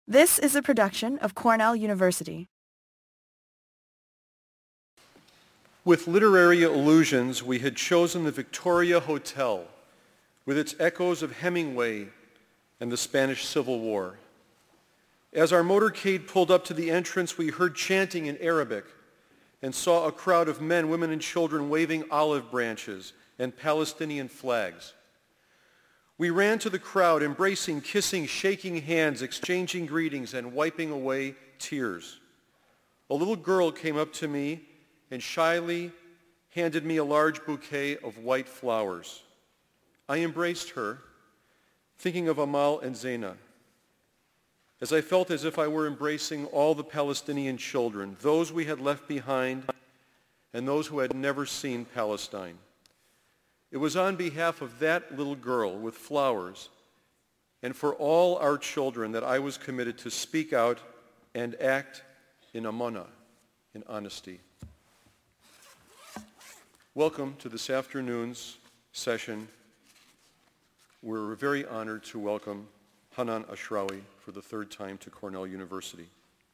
This is a production of Cornell University. With literary allusions, we had chosen the Victoria Hotel, with its echoes of Hemingway and the Spanish Civil War. As our motorcade pulled up to the entrance, we heard chanting in Arabic and saw a crowd of men, women, and children waving olive branches and Palestinian flags. We ran to the crowd, embracing, kissing, shaking hands, exchanging greetings, and wiping away tears. A little girl came up to me and shyly handed me a large bouquet of white flowers. I embraced her, thinking of Amal and Zaina, as I felt as if I were embracing all the Palestinian children, those we had left behind and those who had never seen Palestine. It was on behalf of that little girl with flowers and for all our children that I was committed to speak out and act in amanah, in honesty. Welcome to this afternoon's session. We're very honored to welcome Hanan Ashrawi for the third time to Cornell University.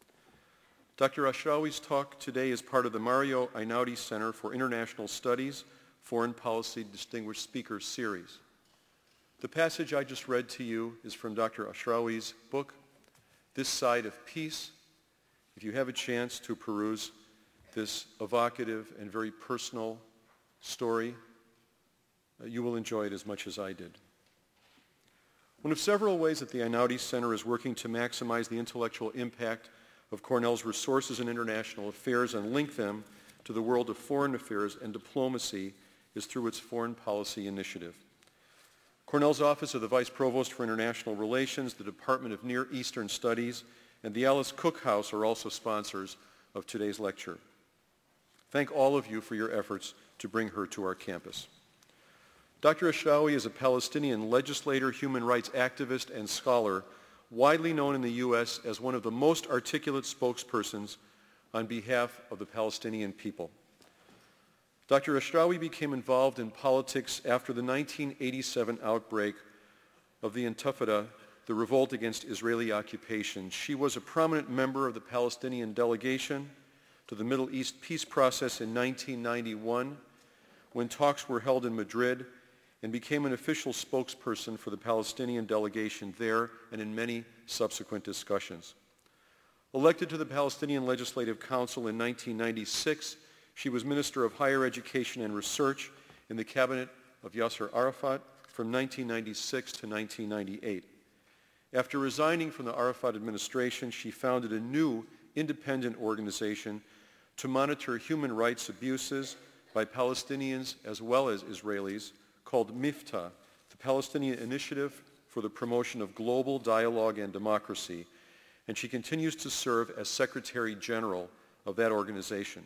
Dr. Ashrawi's talk today is part of the Mario Einaudi Center for International Studies Foreign Policy Distinguished Speakers Series. The passage I just read to you is from Dr. Ashrawi's book, This Side of Peace. If you have a chance to peruse this evocative and very personal story, you will enjoy it as much as I did. One of several ways that the Einaudi Center is working to maximize the intellectual impact of Cornell's resources in international affairs and link them to the world of foreign affairs and diplomacy is through its foreign policy initiative. Cornell's Office of the Vice Provost for International Relations, the Department of Near Eastern Studies, and the Alice Cook House are also sponsors of today's lecture. Thank all of you for your efforts to bring her to our campus. Dr. Ashrawi is a Palestinian legislator, human rights activist, and scholar, widely known in the U.S. as one of the most articulate spokespersons on behalf of the Palestinian people. Dr. Ashrawi became involved in politics after the 1987 outbreak of the Intifada, the revolt against Israeli occupation. She was a prominent member of the Palestinian delegation to the Middle East peace process in 1991, when talks were held in Madrid, and became an official spokesperson for the Palestinian delegation there and in many subsequent discussions. Elected to the Palestinian Legislative Council in 1996, she was Minister of Higher Education and Research in the cabinet of Yasser Arafat from 1996 to 1998. After resigning from the Arafat administration, she founded a new independent organization to monitor human rights abuses by Palestinians as well as Israelis called MIFTA, the Palestinian Initiative for the Promotion of Global Dialogue and Democracy, and she continues to serve as Secretary General of that organization.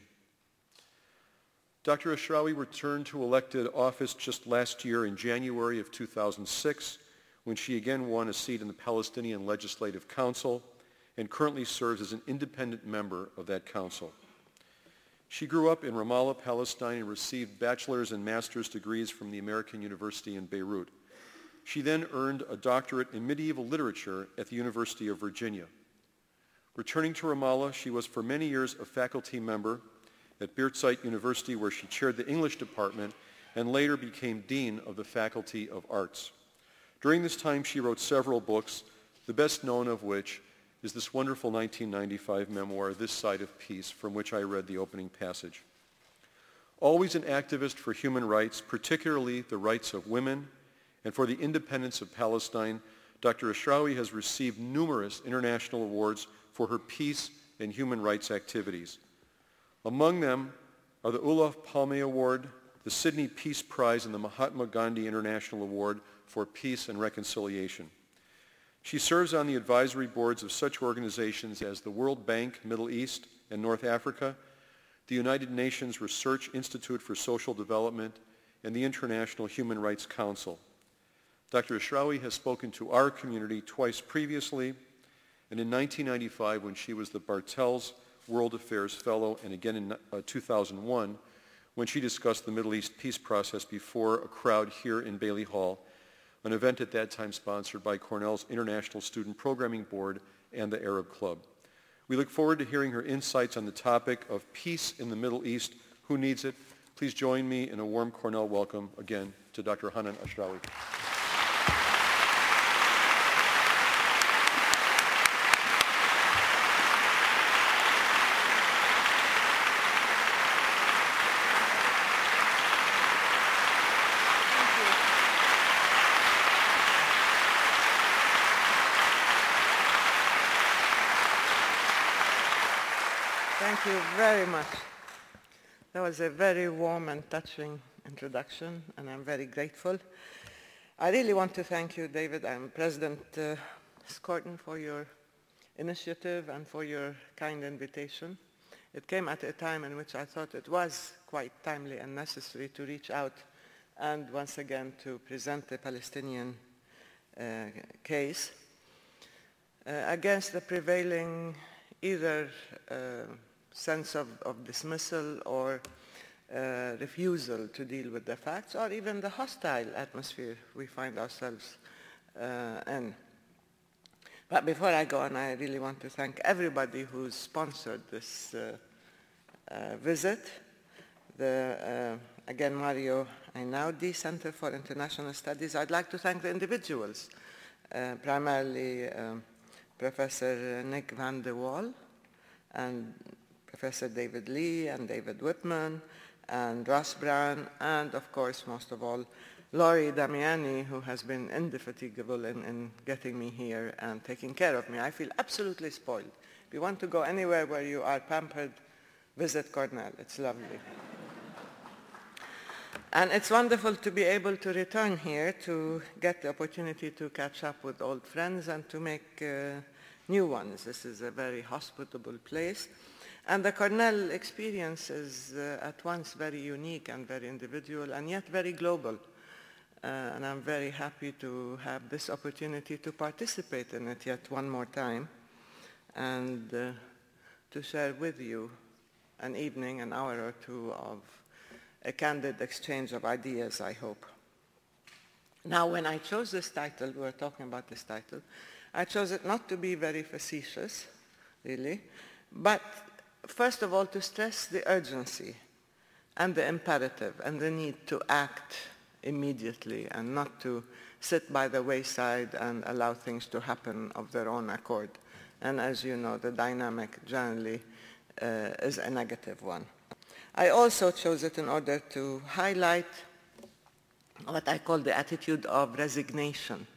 Dr. Ashrawi returned to elected office just last year in January of 2006, when she again won a seat in the Palestinian Legislative Council and currently serves as an independent member of that council. She grew up in Ramallah, Palestine, and received bachelor's and master's degrees from the American University in Beirut. She then earned a doctorate in medieval literature at the University of Virginia. Returning to Ramallah, she was for many years a faculty member at Birzeit University, where she chaired the English department and later became dean of the Faculty of Arts. During this time, she wrote several books, the best known of which is this wonderful 1995 memoir, This Side of Peace, from which I read the opening passage. Always an activist for human rights, particularly the rights of women, and for the independence of Palestine, Dr. Ashrawi has received numerous international awards for her peace and human rights activities. Among them are the Olof Palme Award, the Sydney Peace Prize, and the Mahatma Gandhi International Award for Peace and Reconciliation. She serves on the advisory boards of such organizations as the World Bank, Middle East, and North Africa, the United Nations Research Institute for Social Development, and the International Human Rights Council. Dr. Ashrawi has spoken to our community twice previously, and in 1995, when she was the Bartels World Affairs Fellow, and again in 2001, when she discussed the Middle East peace process before a crowd here in Bailey Hall, an event at that time sponsored by Cornell's International Student Programming Board and the Arab Club. We look forward to hearing her insights on the topic of peace in the Middle East. Who needs it? Please join me in a warm Cornell welcome again to Dr. Hanan Ashrawi. Thank you very much. That was a very warm and touching introduction, and I'm very grateful. I really want to thank you, David, and President Skorton, for your initiative and for your kind invitation. It came at a time in which I thought it was quite timely and necessary to reach out and once again to present the Palestinian case against the prevailing either sense of dismissal or refusal to deal with the facts, or even the hostile atmosphere we find ourselves in. But before I go on, I really want to thank everybody who sponsored this visit. Again, Mario Einaudi, Center for International Studies. I'd like to thank the individuals, primarily Professor Nick van de Waal and Professor David Lee and David Whitman and Ross Brown, and of course, most of all, Laurie Damiani, who has been indefatigable in getting me here and taking care of me. I feel absolutely spoiled. If you want to go anywhere where you are pampered, visit Cornell. It's lovely. And it's wonderful to be able to return here to get the opportunity to catch up with old friends and to make new ones. This is a very hospitable place. And the Cornell experience is at once very unique and very individual and yet very global. And I'm very happy to have this opportunity to participate in it yet one more time and to share with you an evening, an hour or two of a candid exchange of ideas, I hope. Now, when I chose this title, we were talking about this title, I chose it not to be very facetious, really, but first of all, to stress the urgency and the imperative and the need to act immediately and not to sit by the wayside and allow things to happen of their own accord. And as you know, the dynamic generally is a negative one. I also chose it in order to highlight what I call the attitude of resignation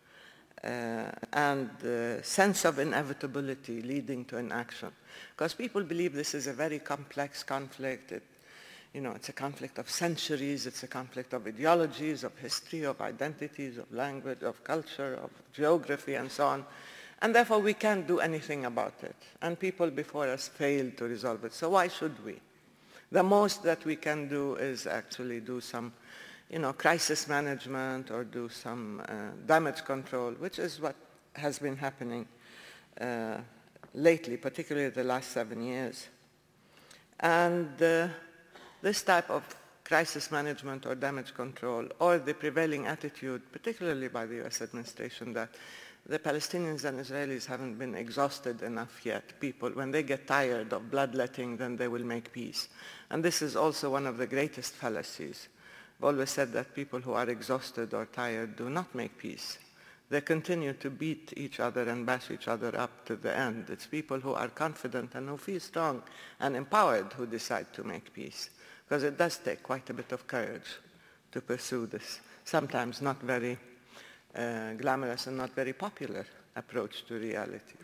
and the sense of inevitability leading to inaction. Because people believe this is a very complex conflict. It's a conflict of centuries. It's a conflict of ideologies, of history, of identities, of language, of culture, of geography, and so on. And therefore, we can't do anything about it. And people before us failed to resolve it. So why should we? The most that we can do is actually do some crisis management or do some damage control, which is what has been happening lately, particularly the last 7 years. And this type of crisis management or damage control, or the prevailing attitude, particularly by the US administration, that the Palestinians and Israelis haven't been exhausted enough yet. People, when they get tired of bloodletting, then they will make peace. And this is also one of the greatest fallacies. I've always said that people who are exhausted or tired do not make peace. They continue to beat each other and bash each other up to the end. It's people who are confident and who feel strong and empowered who decide to make peace. Because it does take quite a bit of courage to pursue this, sometimes not very glamorous and not very popular approach to reality.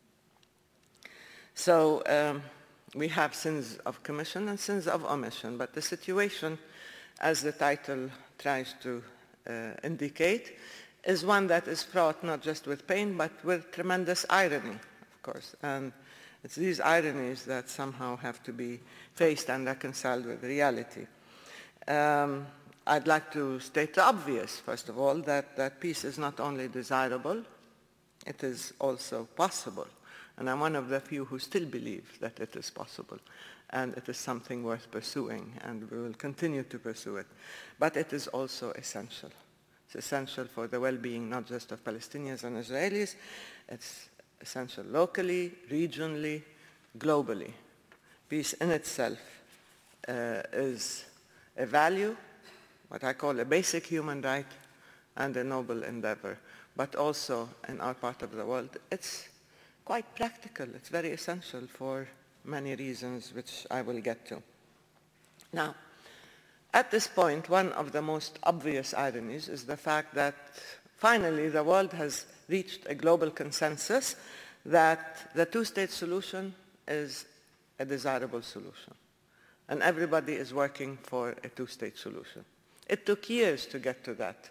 So we have sins of commission and sins of omission, but the situation, as the title tries to indicate, is one that is fraught not just with pain, but with tremendous irony, of course. And it's these ironies that somehow have to be faced and reconciled with reality. I'd like to state the obvious, first of all, that peace is not only desirable, it is also possible. And I'm one of the few who still believe that it is possible. And it is something worth pursuing, and we will continue to pursue it. But it is also essential. It's essential for the well-being not just of Palestinians and Israelis. It's essential locally, regionally, globally. Peace in itself is a value, what I call a basic human right, and a noble endeavor. But also in our part of the world, it's quite practical. It's very essential for many reasons, which I will get to. Now, at this point, one of the most obvious ironies is the fact that finally the world has reached a global consensus that the two-state solution is a desirable solution. And everybody is working for a two-state solution. It took years to get to that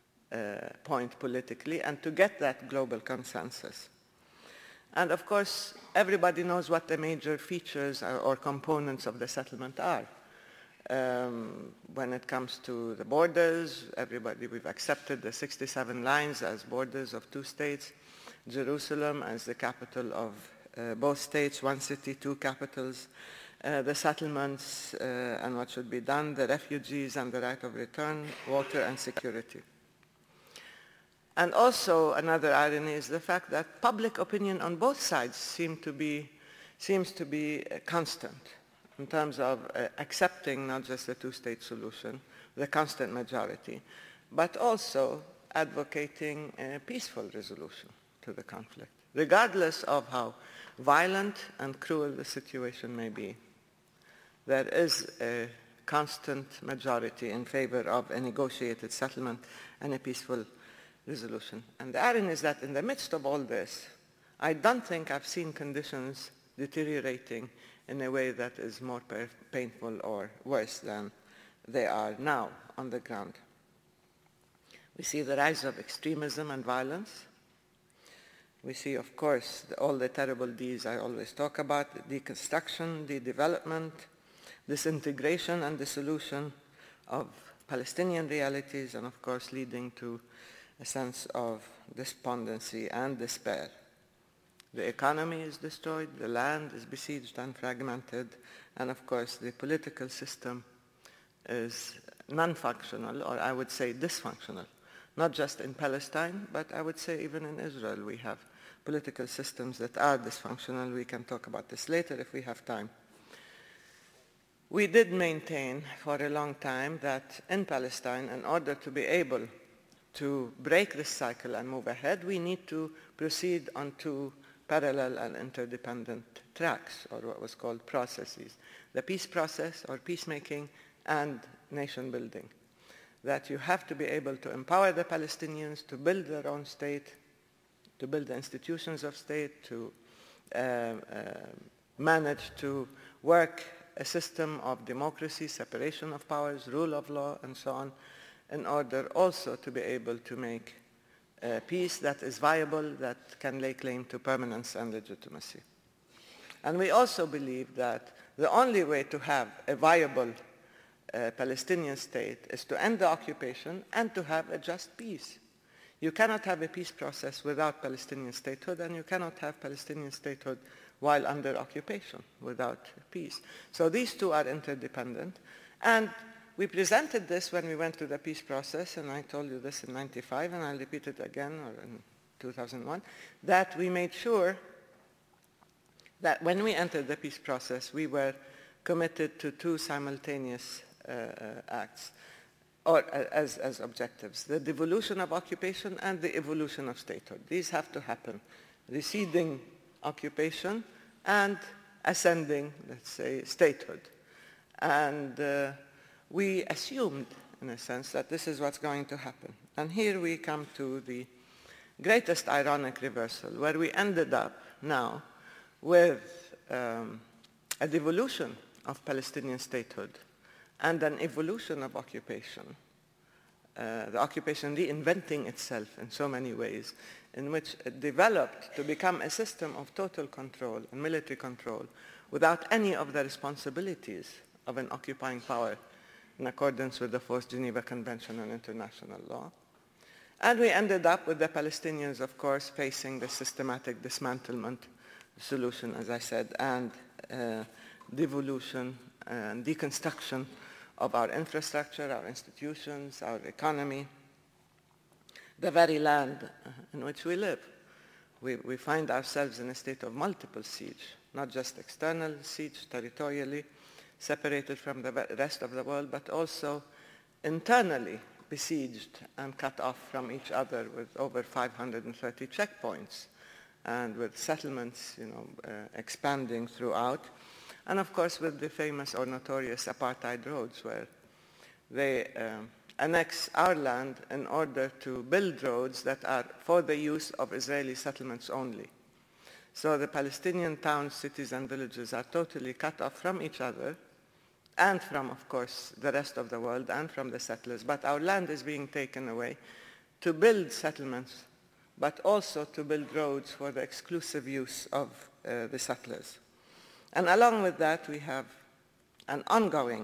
point politically and to get that global consensus. And of course, everybody knows what the major features or components of the settlement are. When it comes to the borders, we've accepted the 67 lines as borders of two states, Jerusalem as the capital of both states, one city, two capitals, the settlements and what should be done, the refugees and the right of return, water and security. And also another irony is the fact that public opinion on both sides seems to be constant in terms of accepting not just the two-state solution, the constant majority, but also advocating a peaceful resolution to the conflict, regardless of how violent and cruel the situation may be. There is a constant majority in favor of a negotiated settlement and a peaceful resolution. And the irony is that in the midst of all this, I don't think I've seen conditions deteriorating in a way that is more painful or worse than they are now on the ground. We see the rise of extremism and violence. We see, of course, all the terrible deeds I always talk about, the deconstruction, the development, disintegration and dissolution of Palestinian realities, and of course leading to a sense of despondency and despair. The economy is destroyed, the land is besieged and fragmented, and of course the political system is non-functional, or I would say dysfunctional. Not just in Palestine, but I would say even in Israel we have political systems that are dysfunctional. We can talk about this later if we have time. We did maintain for a long time that in Palestine, in order to be able to break this cycle and move ahead, we need to proceed on two parallel and interdependent tracks, or what was called processes. The peace process, or peacemaking, and nation building. That you have to be able to empower the Palestinians to build their own state, to build the institutions of state, to manage to work a system of democracy, separation of powers, rule of law, and so on, in order also to be able to make peace that is viable, that can lay claim to permanence and legitimacy. And we also believe that the only way to have a viable Palestinian state is to end the occupation and to have a just peace. You cannot have a peace process without Palestinian statehood, and you cannot have Palestinian statehood while under occupation without peace. So these two are interdependent. And we presented this when we went to the peace process, and I told you this in 95, and I'll repeat it again, or in 2001, that we made sure that when we entered the peace process, we were committed to two simultaneous acts, or as objectives: the devolution of occupation and the evolution of statehood. These have to happen: receding occupation and ascending, let's say, statehood. And we assumed, in a sense, that this is what's going to happen. And here we come to the greatest ironic reversal, where we ended up now with a devolution of Palestinian statehood and an evolution of occupation, the occupation reinventing itself in so many ways, in which it developed to become a system of total control and military control without any of the responsibilities of an occupying power in accordance with the Fourth Geneva Convention on International Law. And we ended up with the Palestinians, of course, facing the systematic dismantlement solution, as I said, and devolution and deconstruction of our infrastructure, our institutions, our economy, the very land in which we live. We find ourselves in a state of multiple siege, not just external siege territorially, separated from the rest of the world, but also internally besieged and cut off from each other with over 530 checkpoints and with settlements, expanding throughout. And of course with the famous or notorious apartheid roads, where they annex our land in order to build roads that are for the use of Israeli settlements only. So the Palestinian towns, cities, and villages are totally cut off from each other and from, of course, the rest of the world and from the settlers. But our land is being taken away to build settlements, but also to build roads for the exclusive use of the settlers. And along with that, we have an ongoing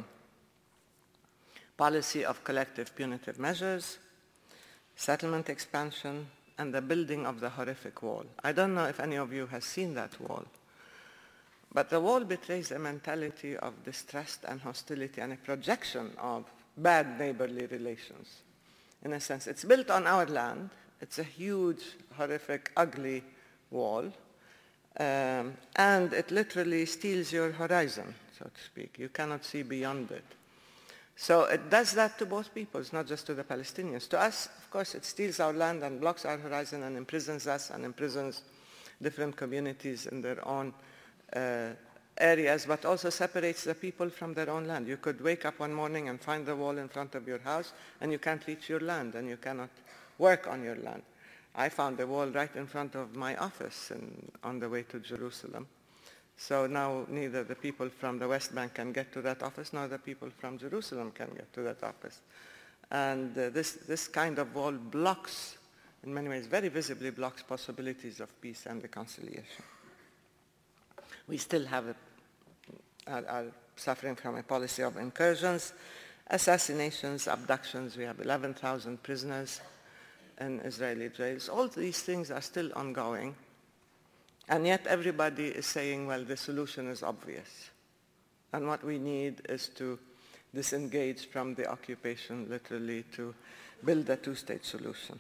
policy of collective punitive measures, settlement expansion, and the building of the horrific wall. I don't know if any of you has seen that wall, but the wall betrays a mentality of distrust and hostility and a projection of bad neighborly relations. In a sense, it's built on our land. It's a huge, horrific, ugly wall, and it literally steals your horizon, so to speak. You cannot see beyond it. So it does that to both peoples, not just to the Palestinians. To us, of course, it steals our land and blocks our horizon and imprisons us and imprisons different communities in their own areas, but also separates the people from their own land. You could wake up one morning and find the wall in front of your house, and you can't reach your land, and you cannot work on your land. I found a wall right in front of my office on the way to Jerusalem. So now neither the people from the West Bank can get to that office, nor the people from Jerusalem can get to that office. And this kind of wall blocks, in many ways, very visibly blocks possibilities of peace and reconciliation. We still are suffering from a policy of incursions, assassinations, abductions. We have 11,000 prisoners in Israeli jails. All these things are still ongoing. And yet everybody is saying, well, the solution is obvious. And what we need is to disengage from the occupation, literally, to build a two-state solution.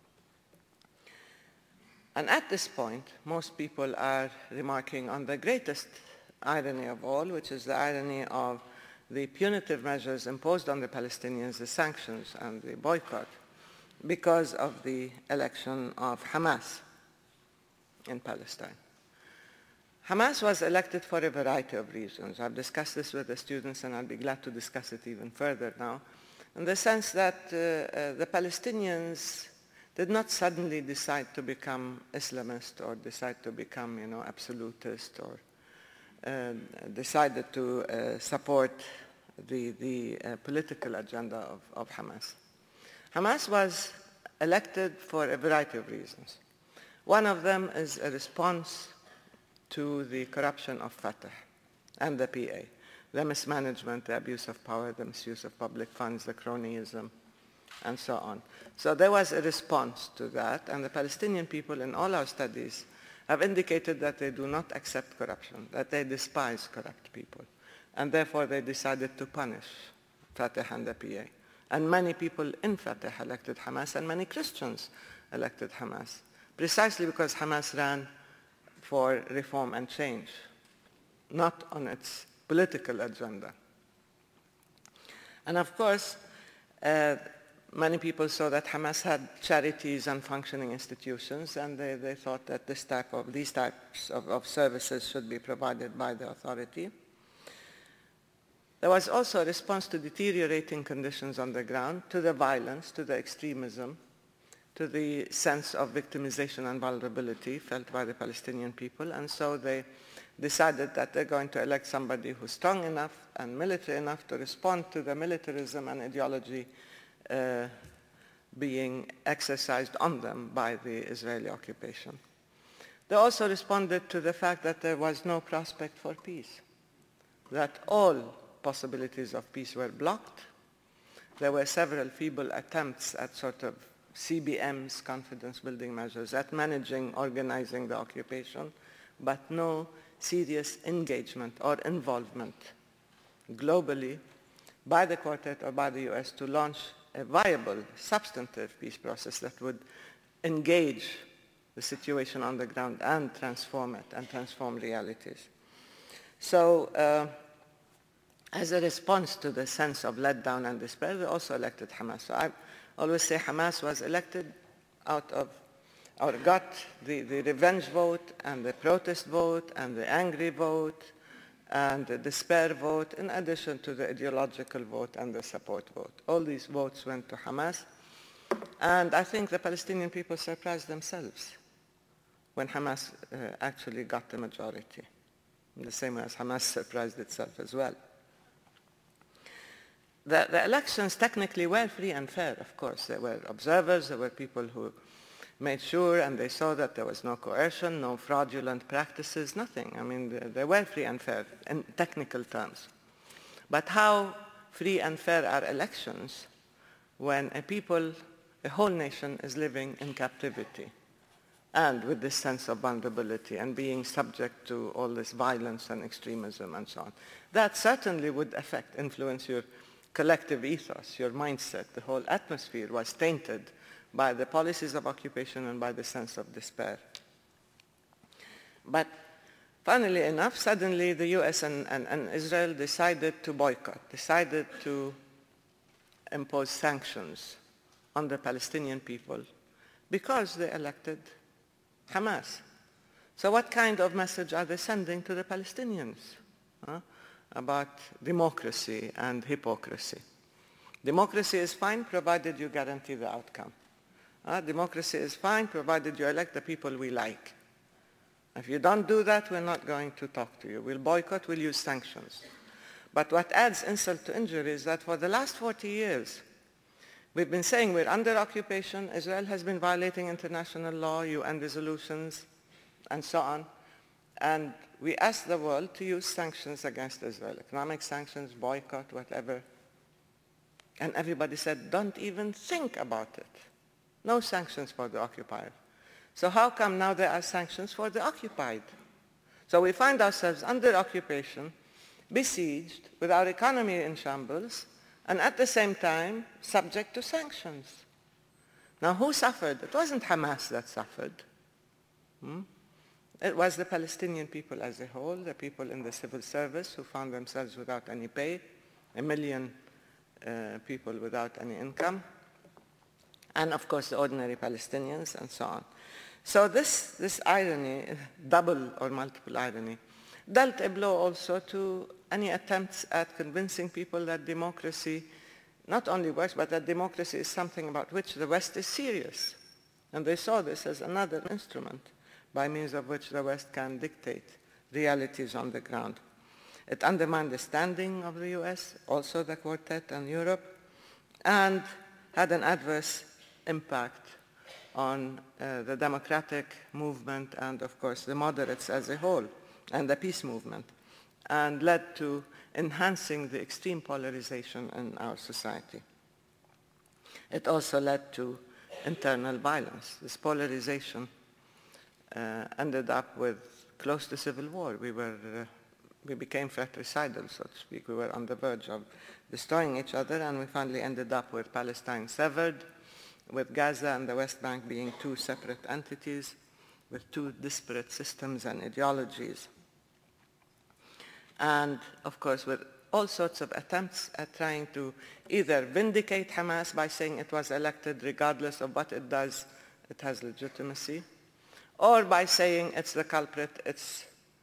And at this point, most people are remarking on the greatest irony of all, which is the irony of the punitive measures imposed on the Palestinians, the sanctions and the boycott, because of the election of Hamas in Palestine. Hamas was elected for a variety of reasons. I've discussed this with the students, and I'll be glad to discuss it even further now, in the sense that the Palestinians did not suddenly decide to become Islamist or decide to become, absolutist or decided to support the political agenda of Hamas. Hamas was elected for a variety of reasons. One of them is a response to the corruption of Fatah and the PA, the mismanagement, the abuse of power, the misuse of public funds, the cronyism, and so on. So there was a response to that, and the Palestinian people in all our studies have indicated that they do not accept corruption, that they despise corrupt people, and therefore they decided to punish Fatah and the PA. And many people in Fatah elected Hamas, and many Christians elected Hamas, precisely because Hamas ran for reform and change, not on its political agenda. And of course, many people saw that Hamas had charities and functioning institutions, and they thought that these types of services should be provided by the authority. There was also a response to deteriorating conditions on the ground, to the violence, to the extremism, to the sense of victimization and vulnerability felt by the Palestinian people, and so they decided that they're going to elect somebody who's strong enough and military enough to respond to the militarism and ideology being exercised on them by the Israeli occupation. They also responded to the fact that there was no prospect for peace, that all possibilities of peace were blocked. There were several feeble attempts at sort of CBMs, confidence-building measures, at managing, organizing the occupation, but no serious engagement or involvement globally by the Quartet or by the US to launch a viable, substantive peace process that would engage the situation on the ground and transform it and transform realities. So as a response to the sense of letdown and despair, they also elected Hamas. So I always say Hamas was elected out of, or got the revenge vote and the protest vote and the angry vote and the despair vote, in addition to the ideological vote and the support vote. All these votes went to Hamas. And I think the Palestinian people surprised themselves when Hamas actually got the majority, in the same way as Hamas surprised itself as well. The elections technically were free and fair, of course. There were observers, there were people who made sure, and they saw that there was no coercion, no fraudulent practices, nothing. I mean, they were free and fair in technical terms. But how free and fair are elections when a whole nation is living in captivity and with this sense of vulnerability and being subject to all this violence and extremism and so on? That certainly would influence your collective ethos, your mindset. The whole atmosphere was tainted by the policies of occupation and by the sense of despair. But funnily enough, suddenly the US and Israel decided to boycott, decided to impose sanctions on the Palestinian people because they elected Hamas. So what kind of message are they sending to the Palestinians about democracy and hypocrisy? Democracy is fine provided you guarantee the outcome. Democracy is fine provided you elect the people we like. If you don't do that, we're not going to talk to you. We'll boycott, we'll use sanctions. But what adds insult to injury is that for the last 40 years, we've been saying we're under occupation, Israel has been violating international law, UN resolutions, and so on. And we asked the world to use sanctions against Israel, economic sanctions, boycott, whatever. And everybody said, don't even think about it. No sanctions for the occupier. So how come now there are sanctions for the occupied? So we find ourselves under occupation, besieged, with our economy in shambles, and at the same time subject to sanctions. Now who suffered? It wasn't Hamas that suffered. It was the Palestinian people as a whole, the people in the civil service who found themselves without any pay, 1 million people without any income, and of course the ordinary Palestinians and so on. So this irony, double or multiple irony, dealt a blow also to any attempts at convincing people that democracy not only works, but that democracy is something about which the West is serious. And they saw this as another instrument by means of which the West can dictate realities on the ground. It undermined the standing of the US, also the Quartet and Europe, and had an adverse impact on the democratic movement and, of course, the moderates as a whole, and the peace movement, and led to enhancing the extreme polarization in our society. It also led to internal violence. This polarization ended up with close to civil war. We became fratricidal, so to speak. We were on the verge of destroying each other, and we finally ended up with Palestine severed, with Gaza and the West Bank being two separate entities with two disparate systems and ideologies. And, of course, with all sorts of attempts at trying to either vindicate Hamas by saying it was elected regardless of what it does, it has legitimacy, or by saying it's the culprit, it's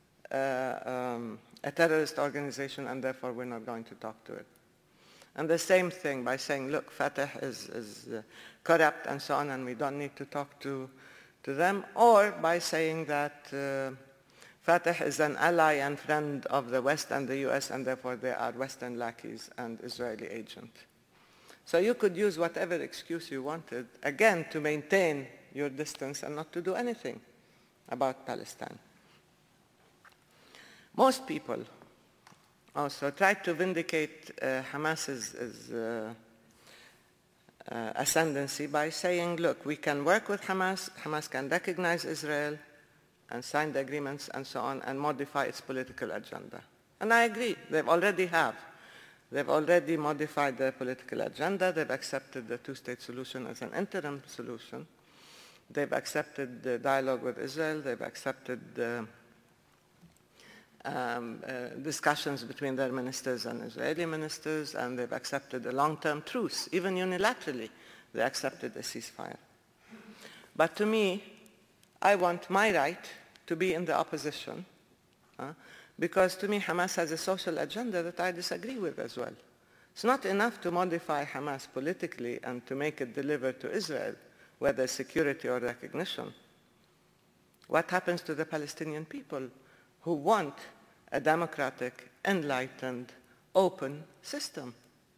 a terrorist organization, and therefore we're not going to talk to it. And the same thing by saying, look, Fatah is corrupt and so on, and we don't need to talk to them, or by saying that Fatah is an ally and friend of the West and the US, and therefore they are Western lackeys and Israeli agents. So you could use whatever excuse you wanted, again, to maintain your distance and not to do anything about Palestine. Most people also tried to vindicate Hamas's ascendancy by saying, look, we can work with Hamas, Hamas can recognize Israel and sign the agreements and so on and modify its political agenda. And I agree, they've already modified their political agenda, they've accepted the two-state solution as an interim solution. They've accepted the dialogue with Israel. They've accepted discussions between their ministers and Israeli ministers, and they've accepted a long-term truce. Even unilaterally, they accepted a ceasefire. But to me, I want my right to be in the opposition, because to me Hamas has a social agenda that I disagree with as well. It's not enough to modify Hamas politically and to make it deliver to Israel, whether security or recognition. What happens to the Palestinian people who want a democratic, enlightened, open system?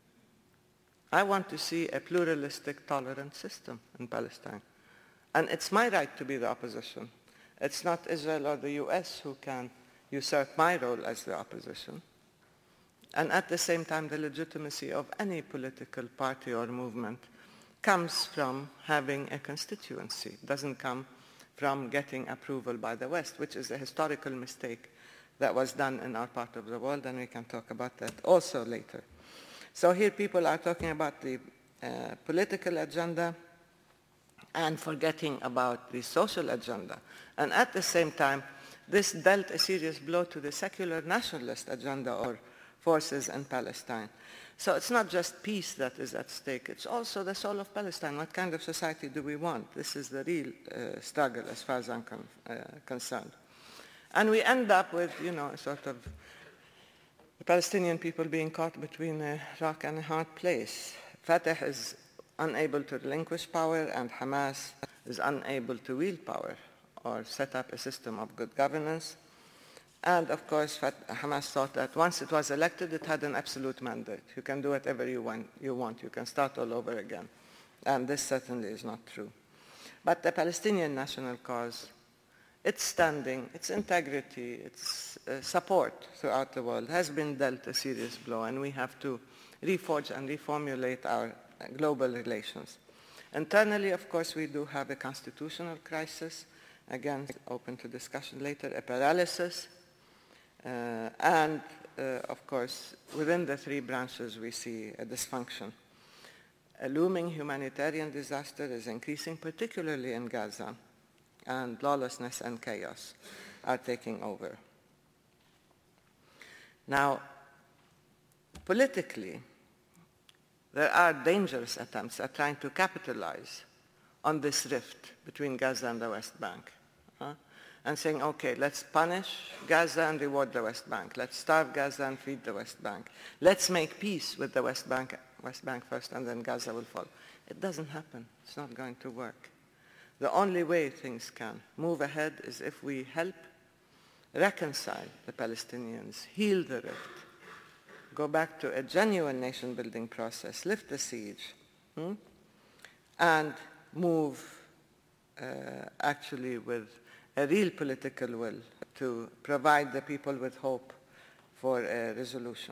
I want to see a pluralistic, tolerant system in Palestine. And it's my right to be the opposition. It's not Israel or the US who can usurp my role as the opposition. And at the same time, the legitimacy of any political party or movement comes from having a constituency. It doesn't come from getting approval by the West, which is a historical mistake that was done in our part of the world, and we can talk about that also later. So here people are talking about the political agenda and forgetting about the social agenda. And at the same time, this dealt a serious blow to the secular nationalist agenda or forces in Palestine. So it's not just peace that is at stake, it's also the soul of Palestine. What kind of society do we want? This is the real struggle as far as I'm concerned. And we end up with, sort of the Palestinian people being caught between a rock and a hard place. Fatah is unable to relinquish power, and Hamas is unable to wield power or set up a system of good governance. And of course, Hamas thought that once it was elected, it had an absolute mandate. You can do whatever you want. You can start all over again. And this certainly is not true. But the Palestinian national cause, its standing, its integrity, its support throughout the world has been dealt a serious blow, and we have to reforge and reformulate our global relations. Internally, of course, we do have a constitutional crisis, again, open to discussion later, a paralysis, and, of course, within the three branches we see a dysfunction. A looming humanitarian disaster is increasing, particularly in Gaza, and lawlessness and chaos are taking over. Now, politically, there are dangerous attempts at trying to capitalize on this rift between Gaza and the West Bank, and saying, okay, let's punish Gaza and reward the West Bank. Let's starve Gaza and feed the West Bank. Let's make peace with the West Bank first, and then Gaza will fall. It doesn't happen. It's not going to work. The only way things can move ahead is if we help reconcile the Palestinians, heal the rift, go back to a genuine nation-building process, lift the siege, and move actually with a real political will to provide the people with hope for a resolution.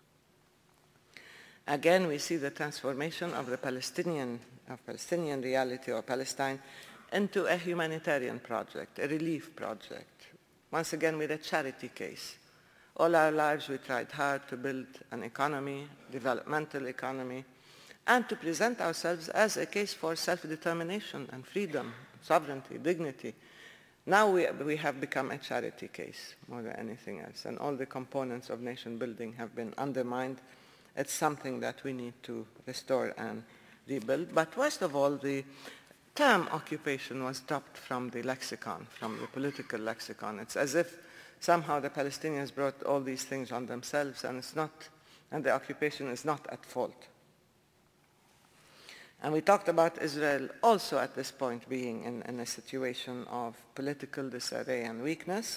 Again, we see the transformation of the Palestinian reality or Palestine into a humanitarian project, a relief project. Once again, we're a charity case. All our lives we tried hard to build an economy, developmental economy, and to present ourselves as a case for self-determination and freedom, sovereignty, dignity. Now we have become a charity case more than anything else, and all the components of nation building have been undermined. It's something that we need to restore and rebuild. But worst of all, the term occupation was dropped from the lexicon, from the political lexicon. It's as if somehow the Palestinians brought all these things on themselves, and the occupation is not at fault. And we talked about Israel also at this point being in a situation of political disarray and weakness,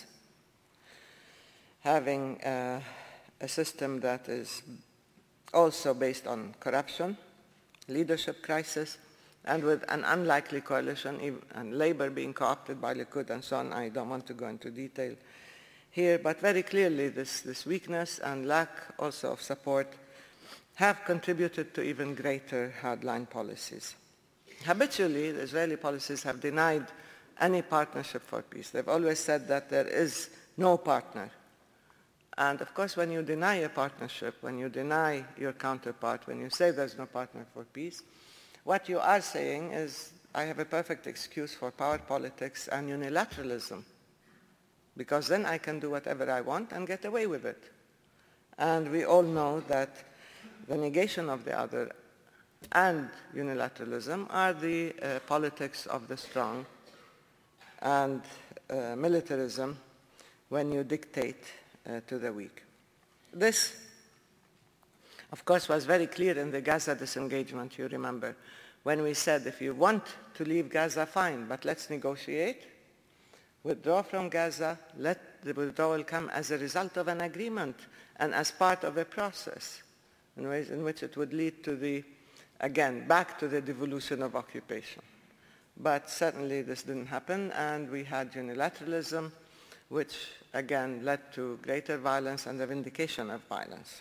having a system that is also based on corruption, leadership crisis, and with an unlikely coalition, and Labour being co-opted by Likud and so on. I don't want to go into detail here, but very clearly this weakness and lack also of support have contributed to even greater hardline policies. Habitually, the Israeli policies have denied any partnership for peace. They've always said that there is no partner. And of course, when you deny a partnership, when you deny your counterpart, when you say there's no partner for peace, what you are saying is, I have a perfect excuse for power politics and unilateralism, because then I can do whatever I want and get away with it. And we all know that the negation of the other and unilateralism are the politics of the strong, and militarism when you dictate to the weak. This, of course, was very clear in the Gaza disengagement, you remember, when we said, if you want to leave Gaza, fine, but let's negotiate, withdraw from Gaza, let the withdrawal come as a result of an agreement and as part of a process in ways in which it would lead to the, again, back to the devolution of occupation. But certainly this didn't happen, and we had unilateralism, which again led to greater violence and the vindication of violence.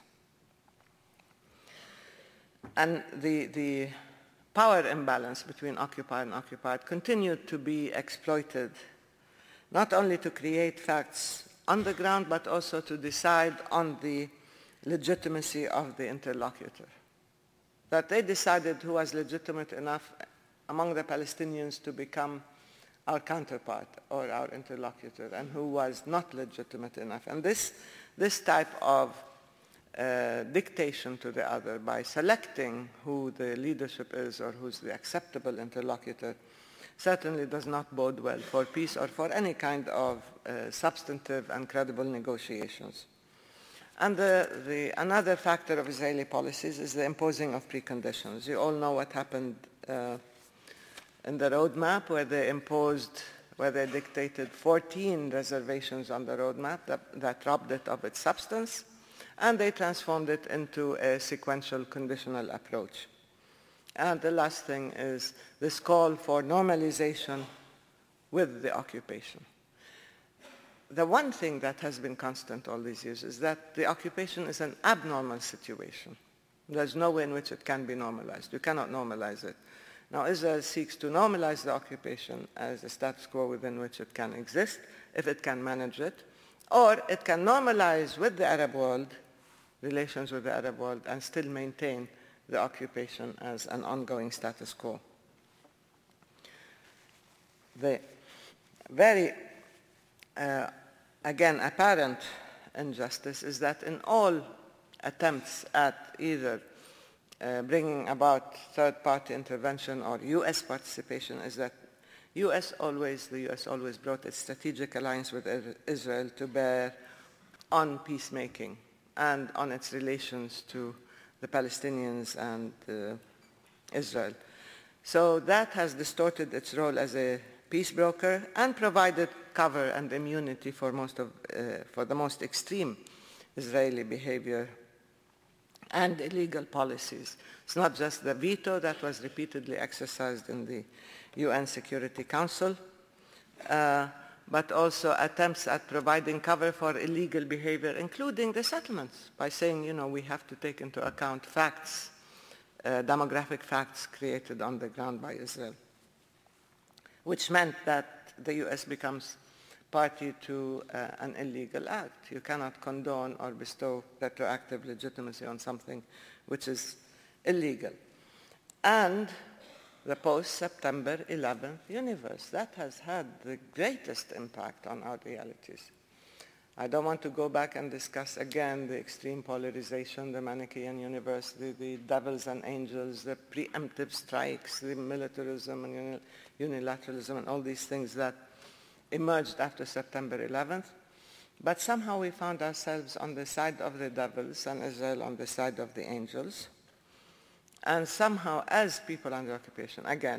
And the power imbalance between occupied and occupied continued to be exploited, not only to create facts on the ground, but also to decide on the legitimacy of the interlocutor. That they decided who was legitimate enough among the Palestinians to become our counterpart or our interlocutor, and who was not legitimate enough. And this type of dictation to the other by selecting who the leadership is or who's the acceptable interlocutor certainly does not bode well for peace or for any kind of substantive and credible negotiations. And another factor of Israeli policies is the imposing of preconditions. You all know what happened in the roadmap, where they dictated 14 reservations on the roadmap that robbed it of its substance, and they transformed it into a sequential conditional approach. And the last thing is this call for normalization with the occupation. The one thing that has been constant all these years is that the occupation is an abnormal situation. There's no way in which it can be normalized. You cannot normalize it. Now, Israel seeks to normalize the occupation as a status quo within which it can exist, if it can manage it, or it can normalize with the Arab world, relations with the Arab world, and still maintain the occupation as an ongoing status quo. The very, again, apparent injustice is that in all attempts at either bringing about third-party intervention or U.S. participation is that the U.S. always brought its strategic alliance with Israel to bear on peacemaking and on its relations to the Palestinians and Israel. So that has distorted its role as a peace broker and provided cover and immunity for the most extreme Israeli behavior and illegal policies. It's not just the veto that was repeatedly exercised in the UN Security Council, but also attempts at providing cover for illegal behavior, including the settlements, by saying, we have to take into account facts, demographic facts created on the ground by Israel, which meant that the US becomes party to an illegal act. You cannot condone or bestow retroactive legitimacy on something which is illegal. And the post-September 11th universe, that has had the greatest impact on our realities. I don't want to go back and discuss again the extreme polarization, the Manichaean universe, the devils and angels, the preemptive strikes, the militarism and unilateralism, and all these things that emerged after September 11th. But somehow we found ourselves on the side of the devils and Israel on the side of the angels. And somehow, as people under occupation, again,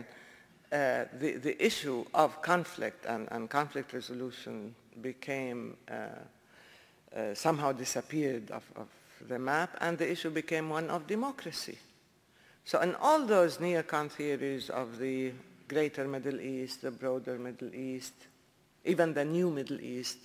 the issue of conflict and conflict resolution became, somehow disappeared of the map, and the issue became one of democracy. So in all those neocon theories of the greater Middle East, the broader Middle East, even the new Middle East,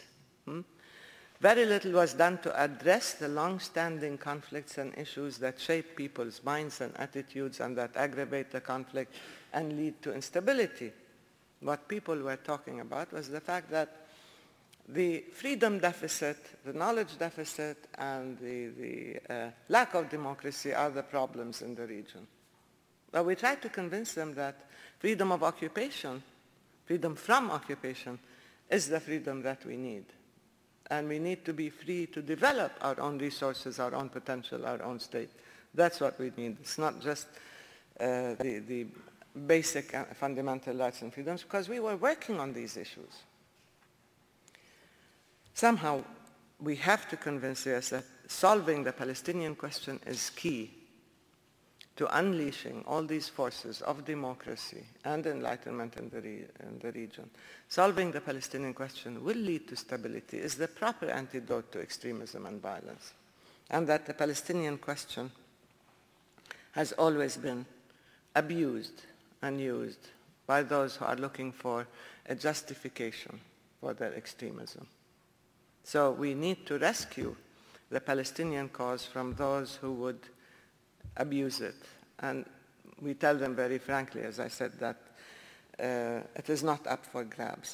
very little was done to address the long-standing conflicts and issues that shape people's minds and attitudes and that aggravate the conflict and lead to instability. What people were talking about was the fact that the freedom deficit, the knowledge deficit, and the lack of democracy are the problems in the region. But we try to convince them that freedom of occupation, freedom from occupation, is the freedom that we need. And we need to be free to develop our own resources, our own potential, our own state. That's what we need. It's not just the basic fundamental rights and freedoms, because we were working on these issues. Somehow, we have to convince us that solving the Palestinian question is key to unleashing all these forces of democracy and enlightenment in the region. Solving the Palestinian question will lead to stability, is the proper antidote to extremism and violence. And that the Palestinian question has always been abused and used by those who are looking for a justification for their extremism. So we need to rescue the Palestinian cause from those who would abuse it. And we tell them very frankly, as I said, that it is not up for grabs.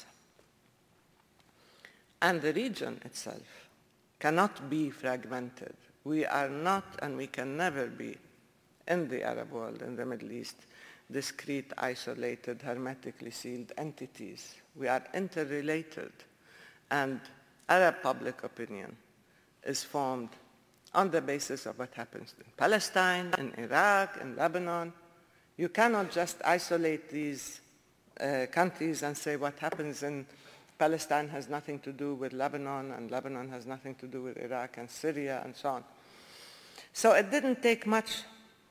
And the region itself cannot be fragmented. We are not, and we can never be, in the Arab world, in the Middle East, discrete, isolated, hermetically sealed entities. We are interrelated. And Arab public opinion is formed on the basis of what happens in Palestine, in Iraq, in Lebanon. You cannot just isolate these countries and say what happens in Palestine has nothing to do with Lebanon, and Lebanon has nothing to do with Iraq and Syria and so on. So it didn't take much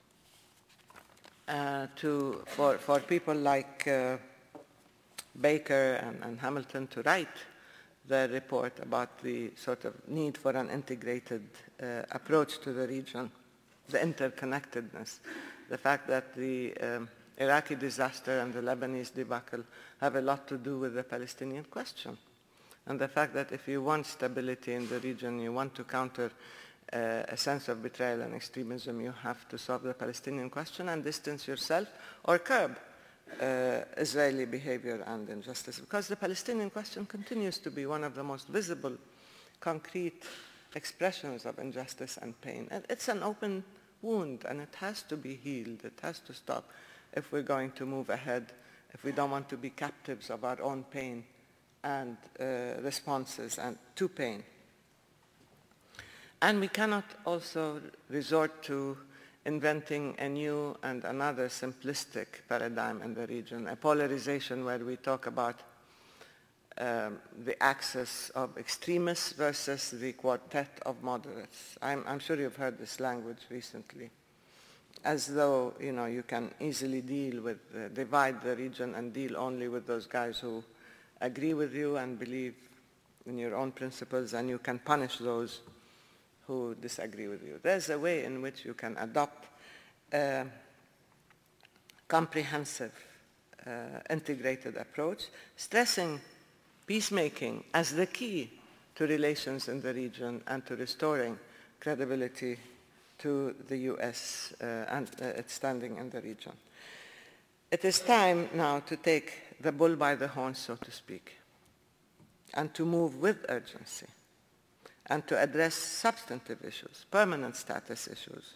for people like Baker and Hamilton to write the report about the sort of need for an integrated approach to the region, the interconnectedness, the fact that the Iraqi disaster and the Lebanese debacle have a lot to do with the Palestinian question, and the fact that if you want stability in the region, you want to counter a sense of betrayal and extremism, you have to solve the Palestinian question and distance yourself or curb Israeli behavior and injustice, because the Palestinian question continues to be one of the most visible, concrete expressions of injustice and pain. And it's an open wound, and it has to be healed. It has to stop if we're going to move ahead, if we don't want to be captives of our own pain and responses and to pain. And we cannot also resort to inventing a new and another simplistic paradigm in the region, a polarization where we talk about the axis of extremists versus the quartet of moderates. I'm sure you've heard this language recently, as though you can easily deal with, divide the region and deal only with those guys who agree with you and believe in your own principles, and you can punish those who disagree with you. There's a way in which you can adopt a comprehensive, integrated approach, stressing peacemaking as the key to relations in the region and to restoring credibility to the U.S. And its standing in the region. It is time now to take the bull by the horns, so to speak, and to move with urgency, and to address substantive issues, permanent status issues,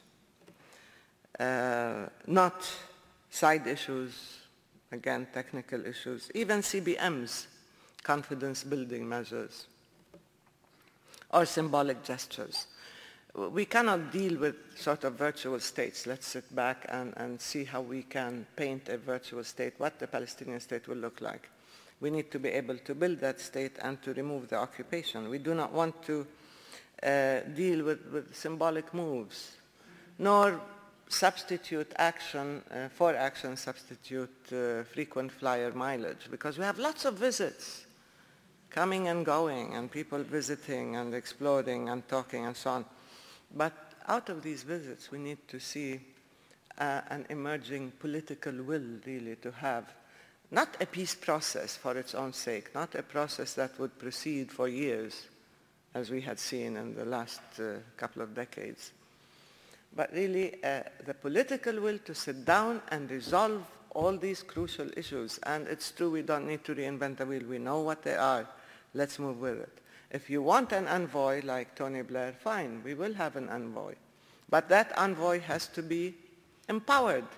not side issues, again, technical issues, even CBMs, confidence-building measures, or symbolic gestures. We cannot deal with sort of virtual states. Let's sit back and see how we can paint a virtual state, what the Palestinian state will look like. We need to be able to build that state and to remove the occupation. We do not want to deal with symbolic moves, nor substitute action, for action substitute frequent flyer mileage, because we have lots of visits coming and going, and people visiting and exploring and talking and so on. But out of these visits, we need to see an emerging political will, really, to have not a peace process for its own sake, not a process that would proceed for years, as we had seen in the last couple of decades, but really the political will to sit down and resolve all these crucial issues. And it's true, we don't need to reinvent the wheel. We know what they are. Let's move with it. If you want an envoy like Tony Blair, fine, we will have an envoy. But that envoy has to be empowered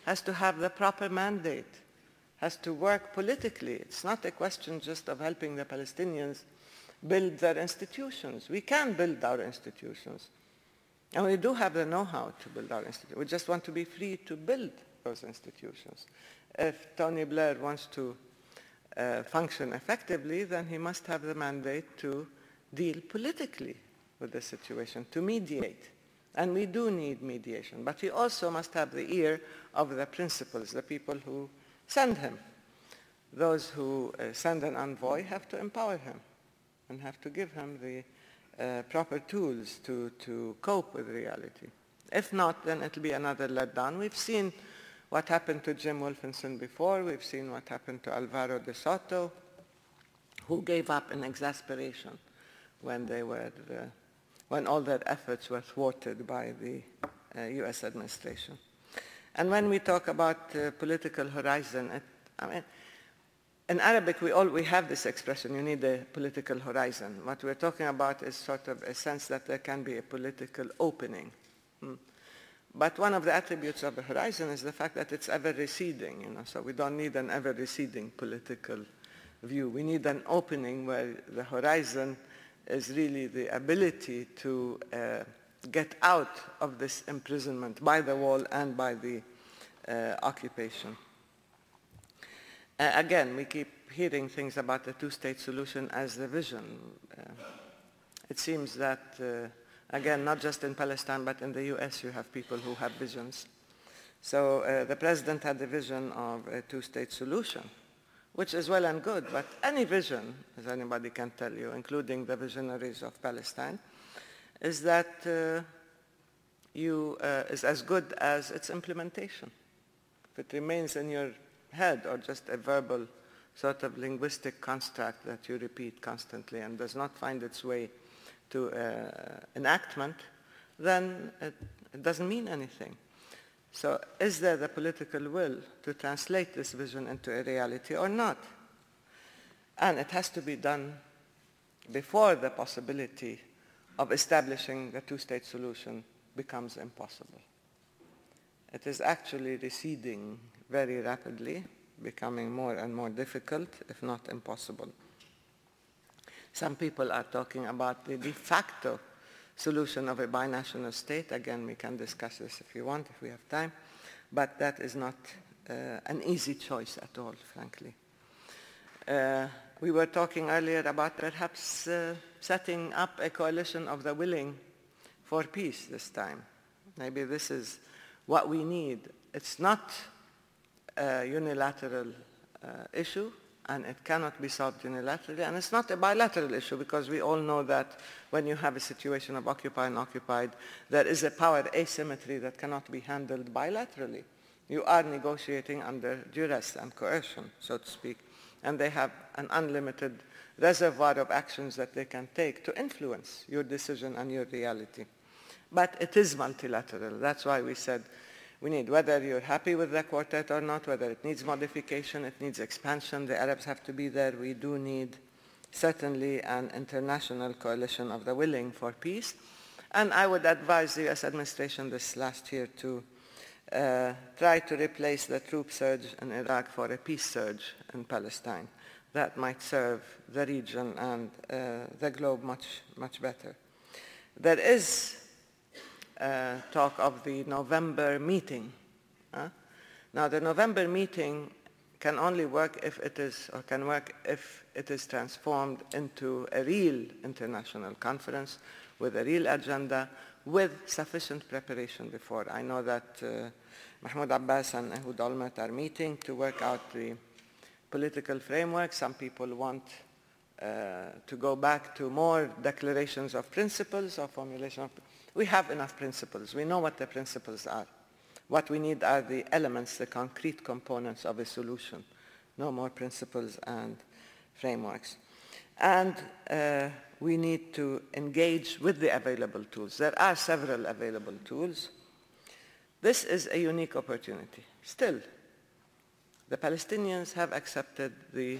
has to have the proper mandate, has to work politically. It's not a question just of helping the Palestinians build their institutions. We can build our institutions. And we do have the know-how to build our institutions. We just want to be free to build those institutions. If Tony Blair wants to function effectively, then he must have the mandate to deal politically with the situation, to mediate. And we do need mediation. But he also must have the ear of the principals, the people who send him. Those who send an envoy have to empower him and have to give him the proper tools to cope with reality. If not, then it'll be another letdown. We've seen what happened to Jim Wolfenson before. We've seen what happened to Alvaro de Soto, who gave up in exasperation when all their efforts were thwarted by the US administration. And when we talk about political horizon, in Arabic we have this expression, you need a political horizon. What we're talking about is sort of a sense that there can be a political opening. But one of the attributes of the horizon is the fact that it's ever receding, so we don't need an ever receding political view. We need an opening where the horizon is really the ability to get out of this imprisonment by the wall and by the occupation. Again, we keep hearing things about the two-state solution as the vision. It seems that, again, not just in Palestine, but in the US, you have people who have visions. So the president had the vision of a two-state solution, which is well and good, but any vision, as anybody can tell you, including the visionaries of Palestine, is that is as good as its implementation. If it remains in your head or just a verbal sort of linguistic construct that you repeat constantly and does not find its way to enactment, then it doesn't mean anything. So is there the political will to translate this vision into a reality or not? And it has to be done before the possibility of establishing the two-state solution becomes impossible. It is actually receding very rapidly, becoming more and more difficult, if not impossible. Some people are talking about the de facto solution of a binational state. Again, we can discuss this if you want, if we have time, but that is not an easy choice at all, frankly. We were talking earlier about perhaps setting up a coalition of the willing for peace this time. Maybe this is what we need. It's not a unilateral issue, and it cannot be solved unilaterally, and it's not a bilateral issue, because we all know that when you have a situation of occupy and occupied, there is a power asymmetry that cannot be handled bilaterally. You are negotiating under duress and coercion, so to speak, and they have an unlimited reservoir of actions that they can take to influence your decision and your reality. But it is multilateral. That's why we said we need, whether you're happy with the quartet or not, whether it needs modification, it needs expansion, the Arabs have to be there. We do need certainly an international coalition of the willing for peace. And I would advise the US administration this last year to try to replace the troop surge in Iraq for a peace surge in Palestine. That might serve the region and the globe much, much better. There is talk of the November meeting. Now, the November meeting can only work if it is, or can work if it is transformed into a real international conference with a real agenda, with sufficient preparation before. I know that Mahmoud Abbas and Ehud Olmert are meeting to work out the political framework. Some people want to go back to more declarations of principles or formulation of. We have enough principles. We know what the principles are. What we need are the elements, the concrete components of a solution. No more principles and frameworks. And we need to engage with the available tools. There are several available tools. This is a unique opportunity. Still, the Palestinians have accepted the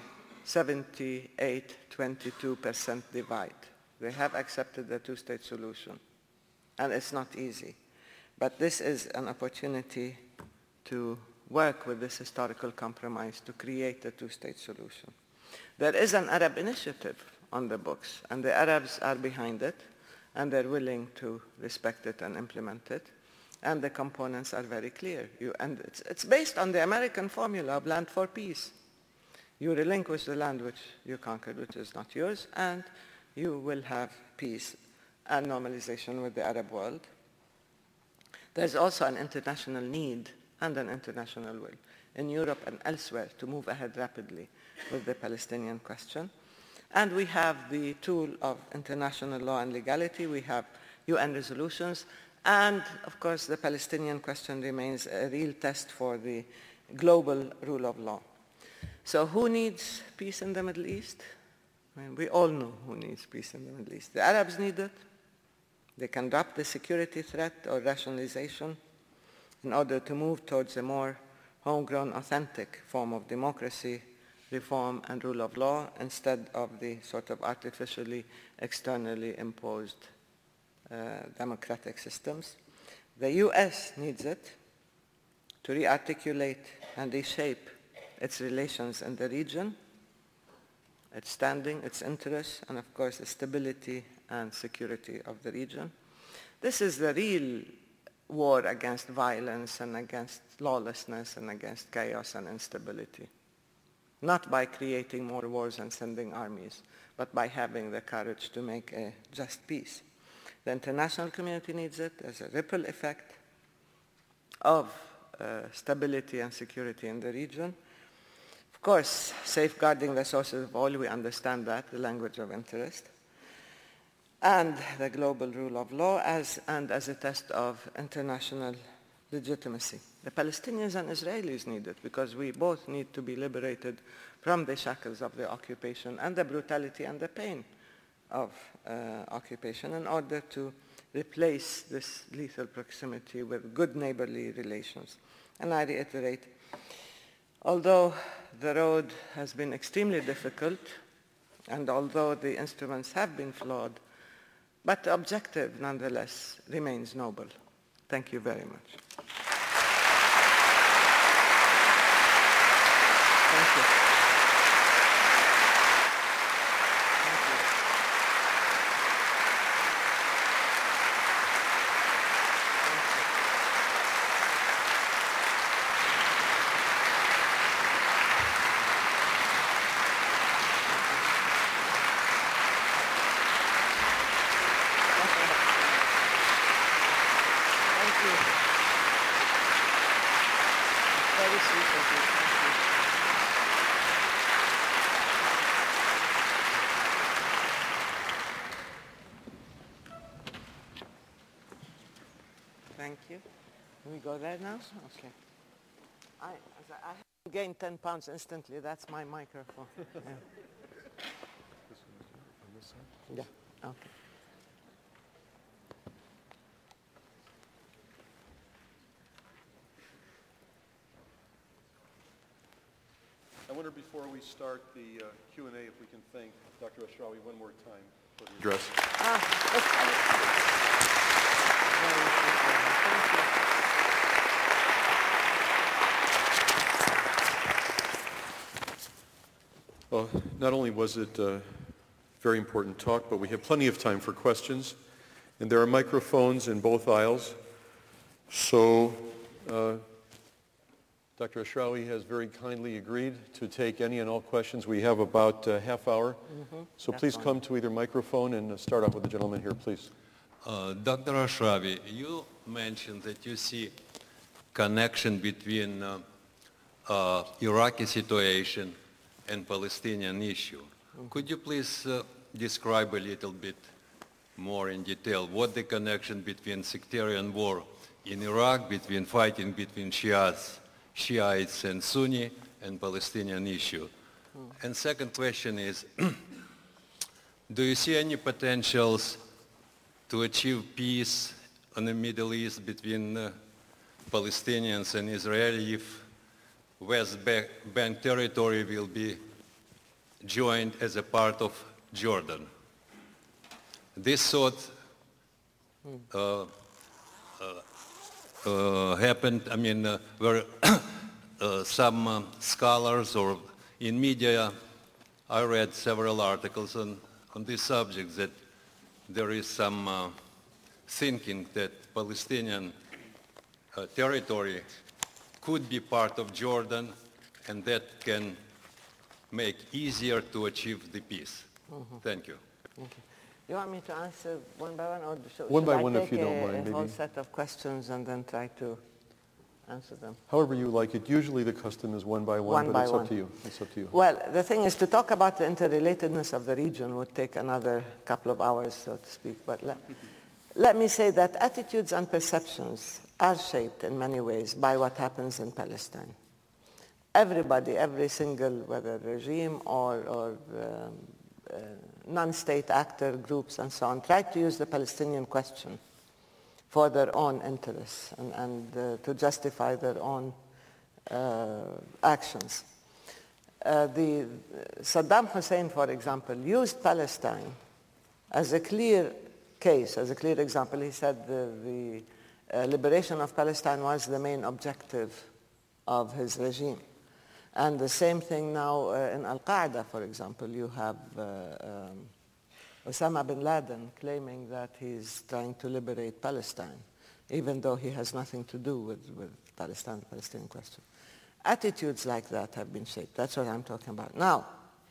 78-22% divide. They have accepted the two-state solution. And it's not easy. But this is an opportunity to work with this historical compromise to create a two-state solution. There is an Arab initiative on the books, and the Arabs are behind it, and they're willing to respect it and implement it, and the components are very clear. And it's based on the American formula of land for peace. You relinquish the land which you conquered, which is not yours, and you will have peace and normalization with the Arab world. There's also an international need and an international will in Europe and elsewhere to move ahead rapidly with the Palestinian question. And we have the tool of international law and legality. We have UN resolutions. And, of course, the Palestinian question remains a real test for the global rule of law. So who needs peace in the Middle East? I mean, we all know who needs peace in the Middle East. The Arabs need it. They can drop the security threat or rationalization in order to move towards a more homegrown, authentic form of democracy, reform, and rule of law instead of the sort of artificially, externally imposed democratic systems. The US needs it to rearticulate and reshape its relations in the region, its standing, its interests, and of course the stability and security of the region. This is the real war against violence and against lawlessness and against chaos and instability. Not by creating more wars and sending armies, but by having the courage to make a just peace. The international community needs it as a ripple effect of stability and security in the region. Of course, safeguarding the sources of oil, we understand that, the language of interest, and the global rule of law as a test of international legitimacy. The Palestinians and Israelis need it because we both need to be liberated from the shackles of the occupation and the brutality and the pain of occupation in order to replace this lethal proximity with good neighborly relations. And I reiterate, although the road has been extremely difficult, and although the instruments have been flawed, but the objective nonetheless remains noble. Thank you very much. Thank you. Thank you. Can we go there now? Okay. I haven't gained 10 pounds instantly. That's my microphone. Yeah. Okay. I wonder before we start the Q&A if we can thank Dr. Ashrawi one more time for the address. Well, not only was it a very important talk, but we have plenty of time for questions. And there are microphones in both aisles. So Dr. Ashrawi has very kindly agreed to take any and all questions. We have about a half hour. So please come to either microphone and start off with the gentleman here, please. Dr. Ashrawi, you mentioned that you see connection between Iraqi situation and Palestinian issue. Could you please describe a little bit more in detail what the connection between sectarian war in Iraq, between fighting between Shiites and Sunni and Palestinian issue? And second question is, do you see any potentials to achieve peace in the Middle East between Palestinians and Israelis if West Bank territory will be joined as a part of Jordan? This thought happened, where some scholars or in media, I read several articles on this subject that there is some thinking that Palestinian territory could be part of Jordan, and that can make easier to achieve the peace. Thank you. Okay. You want me to answer one by one, or One by I one, take if you don't mind, a whole maybe. set of questions and then try to answer them? However you like it. Usually the custom is one by one, One but by it's one. up to you. It's up to you. Well, the thing is, to talk about the interrelatedness of the region would take another couple of hours, so to speak. But let me say that attitudes and perceptions are shaped in many ways by what happens in Palestine. Everybody, every single, whether regime or non-state actor groups and so on, try to use the Palestinian question for their own interests and to justify their own actions. Saddam Hussein, for example, used Palestine as a clear case, as a clear example. He said the liberation of Palestine was the main objective of his regime. And the same thing now in Al-Qaeda, for example. You have Osama bin Laden claiming that he's trying to liberate Palestine, even though he has nothing to do with Palestine, the Palestinian question. Attitudes like that have been shaped. That's what I'm talking about. Now,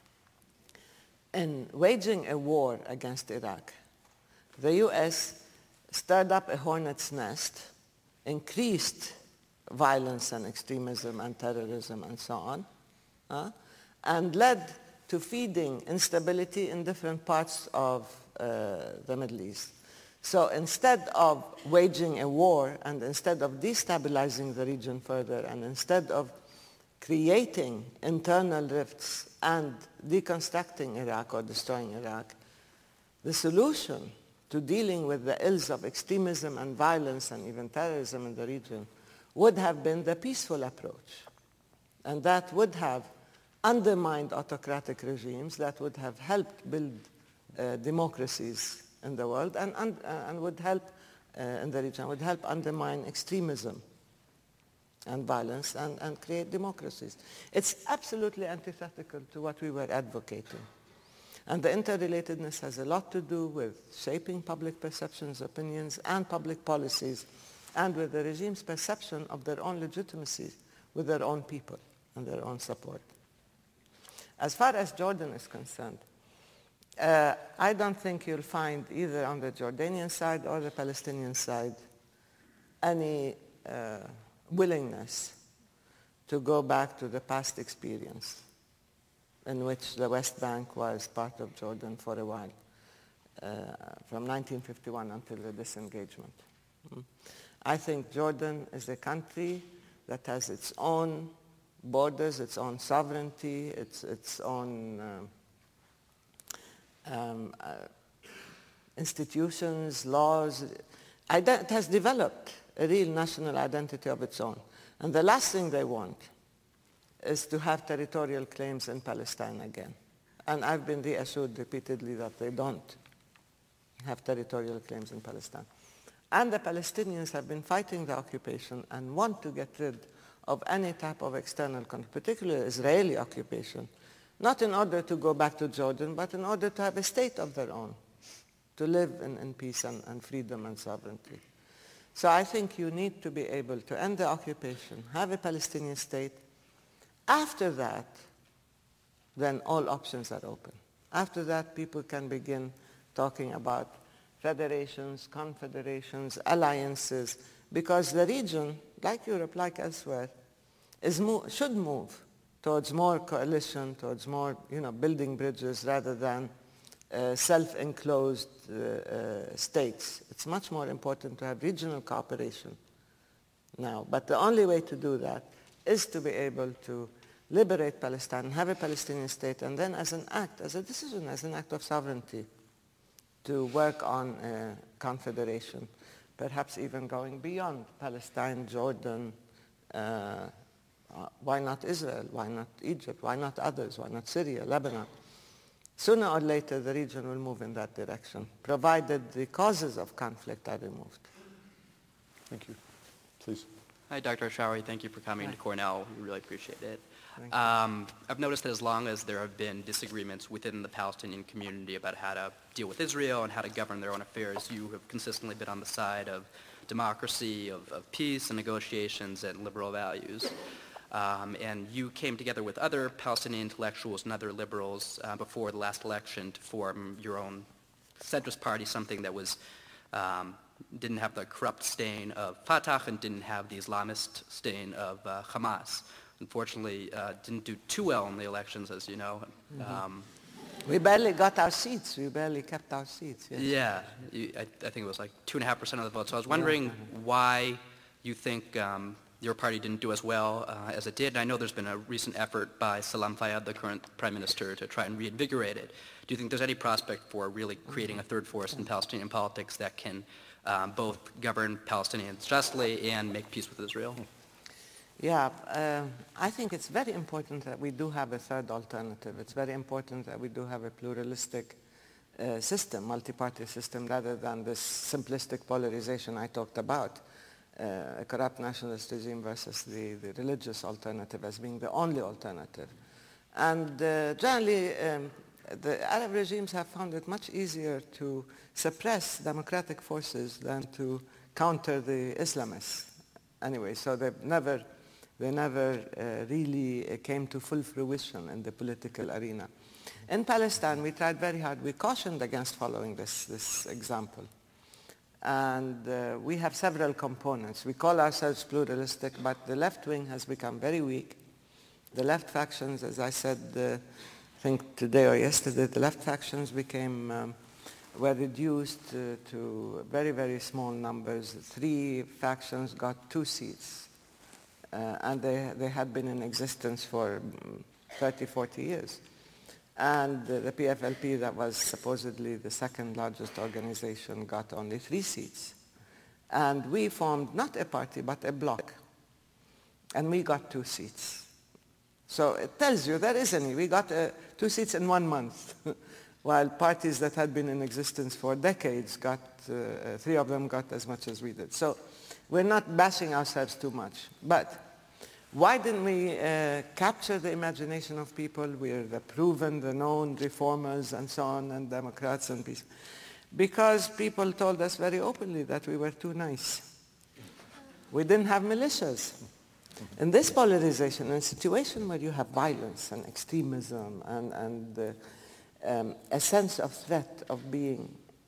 in waging a war against Iraq, the U.S. stirred up a hornet's nest, increased violence and extremism and terrorism and so on, and led to feeding instability in different parts of the Middle East. So instead of waging a war and instead of destabilizing the region further and instead of creating internal rifts and deconstructing Iraq or destroying Iraq, the solution to dealing with the ills of extremism and violence and even terrorism in the region would have been the peaceful approach. And that would have undermined autocratic regimes, that would have helped build democracies in the world and would help in the region, would help undermine extremism and violence and create democracies. It's absolutely antithetical to what we were advocating. And the interrelatedness has a lot to do with shaping public perceptions, opinions, and public policies, and with the regime's perception of their own legitimacy with their own people and their own support. As far as Jordan is concerned, I don't think you'll find either on the Jordanian side or the Palestinian side any willingness to go back to the past experience in which the West Bank was part of Jordan for a while, from 1951 until the disengagement. I think Jordan is a country that has its own borders, its own sovereignty, its own institutions, laws. It has developed a real national identity of its own. And the last thing they want is to have territorial claims in Palestine again. And I've been reassured repeatedly that they don't have territorial claims in Palestine. And the Palestinians have been fighting the occupation and want to get rid of any type of external conflict, particularly Israeli occupation, not in order to go back to Jordan, but in order to have a state of their own, to live in peace and freedom and sovereignty. So I think you need to be able to end the occupation, have a Palestinian state. After that, then all options are open. After that, people can begin talking about federations, confederations, alliances, because the region, like Europe, like elsewhere, should move towards more coalition, towards more, building bridges rather than self-enclosed states. It's much more important to have regional cooperation now. But the only way to do that is to be able to liberate Palestine, have a Palestinian state, and then as an act, as a decision, as an act of sovereignty, to work on a confederation, perhaps even going beyond Palestine, Jordan, why not Israel, why not Egypt, why not others, why not Syria, Lebanon? Sooner or later, the region will move in that direction, provided the causes of conflict are removed. Thank you. Please. Hi, Dr. Ashrawi. Thank you for coming to Cornell. We really appreciate it. I've noticed that as long as there have been disagreements within the Palestinian community about how to deal with Israel and how to govern their own affairs, you have consistently been on the side of democracy, of peace and negotiations and liberal values. And you came together with other Palestinian intellectuals and other liberals before the last election to form your own centrist party, something that was didn't have the corrupt stain of Fatah and didn't have the Islamist stain of Hamas. Unfortunately, didn't do too well in the elections, as you know. We barely got our seats. We barely kept our seats. Yes. Yeah, I think it was like 2.5% of the vote. So I was wondering why you think your party didn't do as well as it did. And I know there's been a recent effort by Salam Fayyad, the current prime minister, to try and reinvigorate it. Do you think there's any prospect for really creating a third force in Palestinian politics that can both govern Palestinians justly and make peace with Israel? Yeah, I think it's very important that we do have a third alternative. It's very important that we do have a pluralistic system, multi-party system, rather than this simplistic polarization I talked about, a corrupt nationalist regime versus the religious alternative as being the only alternative. And generally, the Arab regimes have found it much easier to suppress democratic forces than to counter the Islamists. Anyway, so they never really came to full fruition in the political arena. In Palestine, we tried very hard. We cautioned against following this example. And we have several components. We call ourselves pluralistic, but the left wing has become very weak. The left factions, as I said, I think today or yesterday, the left factions were reduced to very, very small numbers. 3 factions got 2 seats. And they had been in existence for 30, 40 years. And the PFLP, that was supposedly the second largest organization, got only 3 seats. And we formed not a party, but a bloc. And we got 2 seats. So it tells you there is any. We got 2 seats in 1 month, while parties that had been in existence for decades got, 3 of them got as much as we did. So we're not bashing ourselves too much. But why didn't we capture the imagination of people? We're the proven, the known reformers and so on, and Democrats and peace. Because people told us very openly that we were too nice. We didn't have militias. In this polarization, in a situation where you have violence and extremism and a sense of threat of being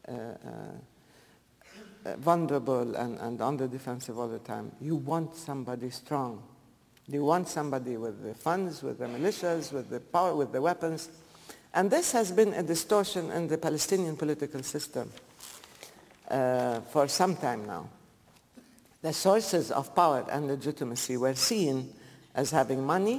vulnerable and on the defensive all the time, you want somebody strong. You want somebody with the funds, with the militias, with the power, with the weapons. And this has been a distortion in the Palestinian political system for some time now. The sources of power and legitimacy were seen as having money,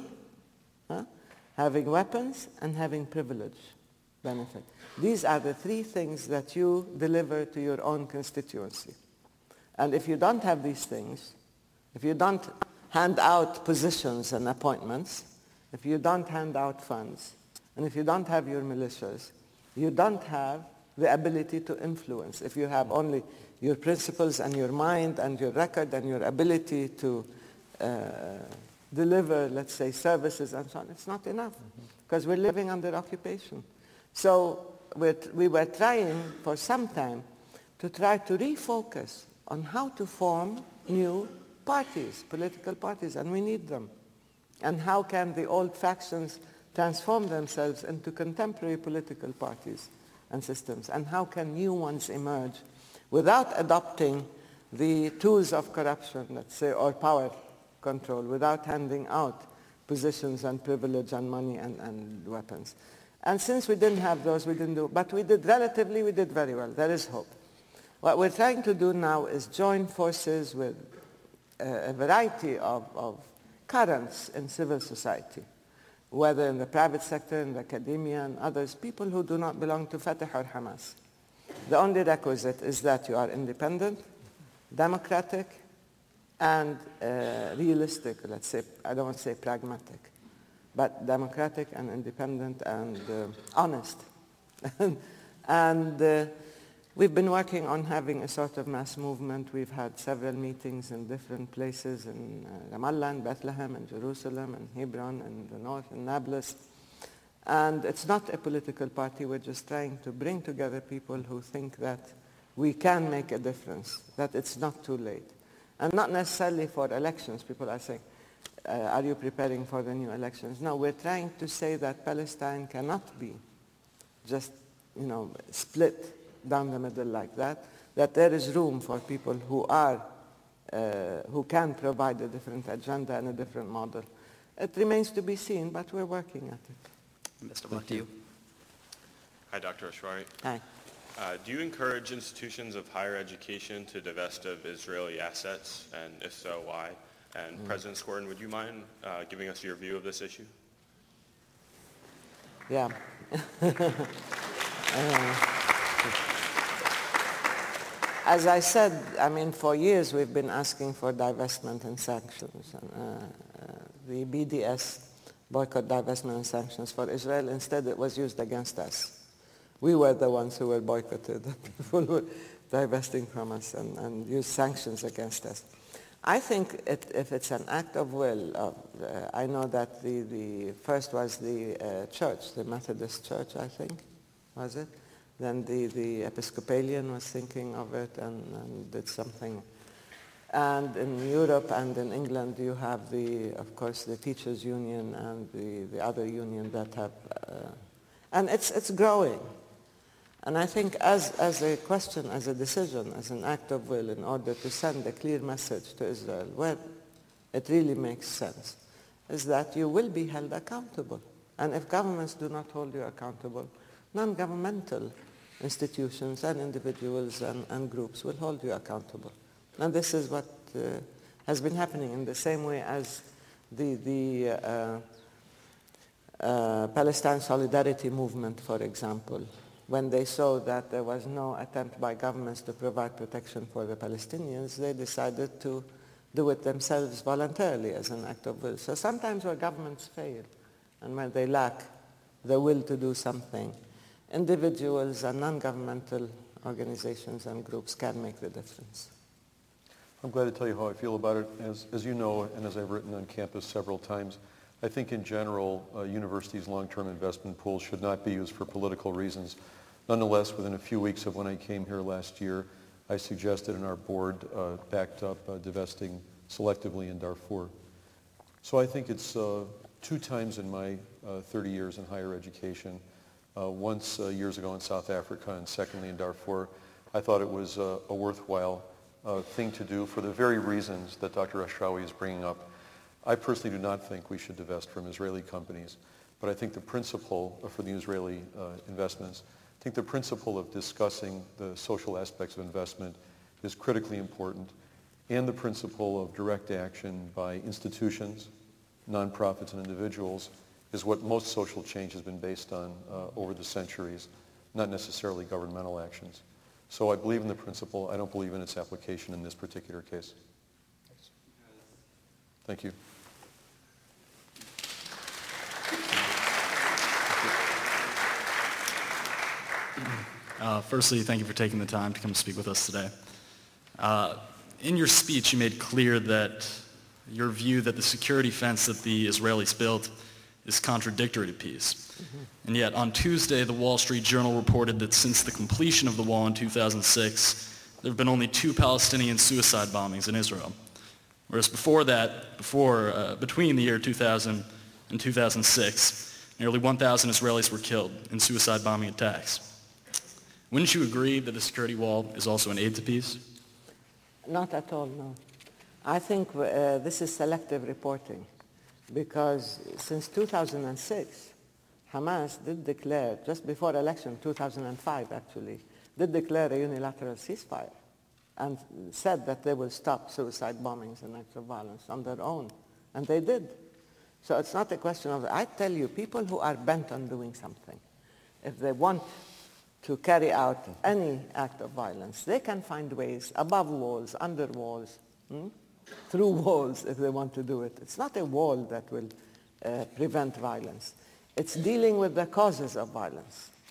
having weapons, and having privilege, benefit. These are the 3 things that you deliver to your own constituency. And if you don't have these things, if you don't hand out positions and appointments, if you don't hand out funds, and if you don't have your militias, you don't have the ability to influence. If you have only your principles and your mind and your record and your ability to deliver, let's say, services and so on, it's not enough because we're living under occupation. So we were trying for some time to try to refocus on how to form new parties, political parties, and we need them. And how can the old factions transform themselves into contemporary political parties and systems? And how can new ones emerge without adopting the tools of corruption, let's say, or power control, without handing out positions and privilege and money and weapons? And since we didn't have those, we didn't do, but we did very well. There is hope. What we're trying to do now is join forces with a variety of currents in civil society, whether in the private sector, in the academia, and others, people who do not belong to Fatah or Hamas. The only requisite is that you are independent, democratic, and realistic, let's say, I don't want to say pragmatic, but democratic and independent and honest. And We've been working on having a sort of mass movement. We've had several meetings in different places in Ramallah, and Bethlehem, and Jerusalem, and Hebron, and the north, and Nablus. And it's not a political party. We're just trying to bring together people who think that we can make a difference, that it's not too late. And not necessarily for elections. People are saying, are you preparing for the new elections? No, we're trying to say that Palestine cannot be just, split down the middle like that there is room for people who can provide a different agenda and a different model. It remains to be seen, but we're working at it. Best of luck to you. Hi, Dr. Ashrawi. Hi. Do you encourage institutions of higher education to divest of Israeli assets, and if so, why? And President Squirtin, would you mind giving us your view of this issue? Yeah. As I said, for years we've been asking for divestment and sanctions. The BDS, boycott, divestment, and sanctions for Israel, instead it was used against us. We were the ones who were boycotted. People were divesting from us and used sanctions against us. I think if it's an act of will, I know that the first was the church, the Methodist Church, I think, was it? Then the Episcopalian was thinking of it and did something. And in Europe and in England, you have of course, the Teachers Union and the other union that have, and it's growing. And I think as a question, as a decision, as an act of will in order to send a clear message to Israel, where it really makes sense, is that you will be held accountable. And if governments do not hold you accountable, non-governmental institutions and individuals and groups will hold you accountable. And this is what has been happening in the same way as the Palestine Solidarity Movement, for example. When they saw that there was no attempt by governments to provide protection for the Palestinians, they decided to do it themselves voluntarily as an act of will. So sometimes where governments fail and when they lack the will to do something, individuals and non-governmental organizations and groups can make the difference. I'm glad to tell you how I feel about it. As you know, and as I've written on campus several times, I think in general, universities' long-term investment pools should not be used for political reasons. Nonetheless, within a few weeks of when I came here last year, I suggested and our board backed up divesting selectively in Darfur. So I think it's 2 times in my 30 years in higher education, once years ago in South Africa and secondly in Darfur. I thought it was a worthwhile thing to do for the very reasons that Dr. Ashrawi is bringing up. I personally do not think we should divest from Israeli companies, but I think the principle for the Israeli investments, I think the principle of discussing the social aspects of investment is critically important, and the principle of direct action by institutions, nonprofits, and individuals is what most social change has been based on over the centuries, not necessarily governmental actions. So I believe in the principle. I don't believe in its application in this particular case. Thank you. Firstly, thank you for taking the time to come speak with us today. In your speech, you made clear that your view that the security fence that the Israelis built is contradictory to peace. And yet, on Tuesday, the Wall Street Journal reported that since the completion of the wall in 2006, there have been only 2 Palestinian suicide bombings in Israel. Whereas before that, between the year 2000 and 2006, nearly 1,000 Israelis were killed in suicide bombing attacks. Wouldn't you agree that the security wall is also an aid to peace? Not at all, no. I think this is selective reporting because since 2006, Hamas did declare, just before election, 2005 actually, did declare a unilateral ceasefire and said that they will stop suicide bombings and acts of violence on their own. And they did. So it's not a question of, I tell you, people who are bent on doing something, if they want to carry out any act of violence, they can find ways above walls, under walls, through walls if they want to do it. It's not a wall that will prevent violence. It's dealing with the causes of violence.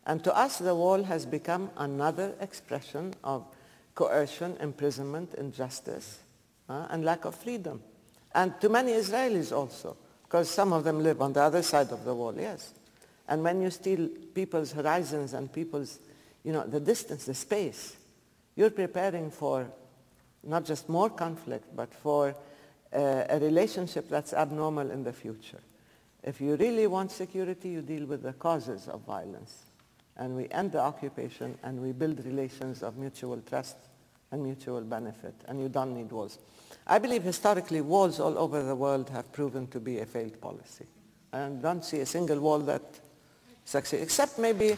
And to us, the wall has become another expression of coercion, imprisonment, injustice, and lack of freedom. And to many Israelis also, because some of them live on the other side of the wall, yes. And when you steal people's horizons and people's, the distance, the space, you're preparing for not just more conflict, but for a relationship that's abnormal in the future. If you really want security, you deal with the causes of violence. And we end the occupation and we build relations of mutual trust and mutual benefit. And you don't need walls. I believe historically walls all over the world have proven to be a failed policy. I don't see a single wall that succeeds, except maybe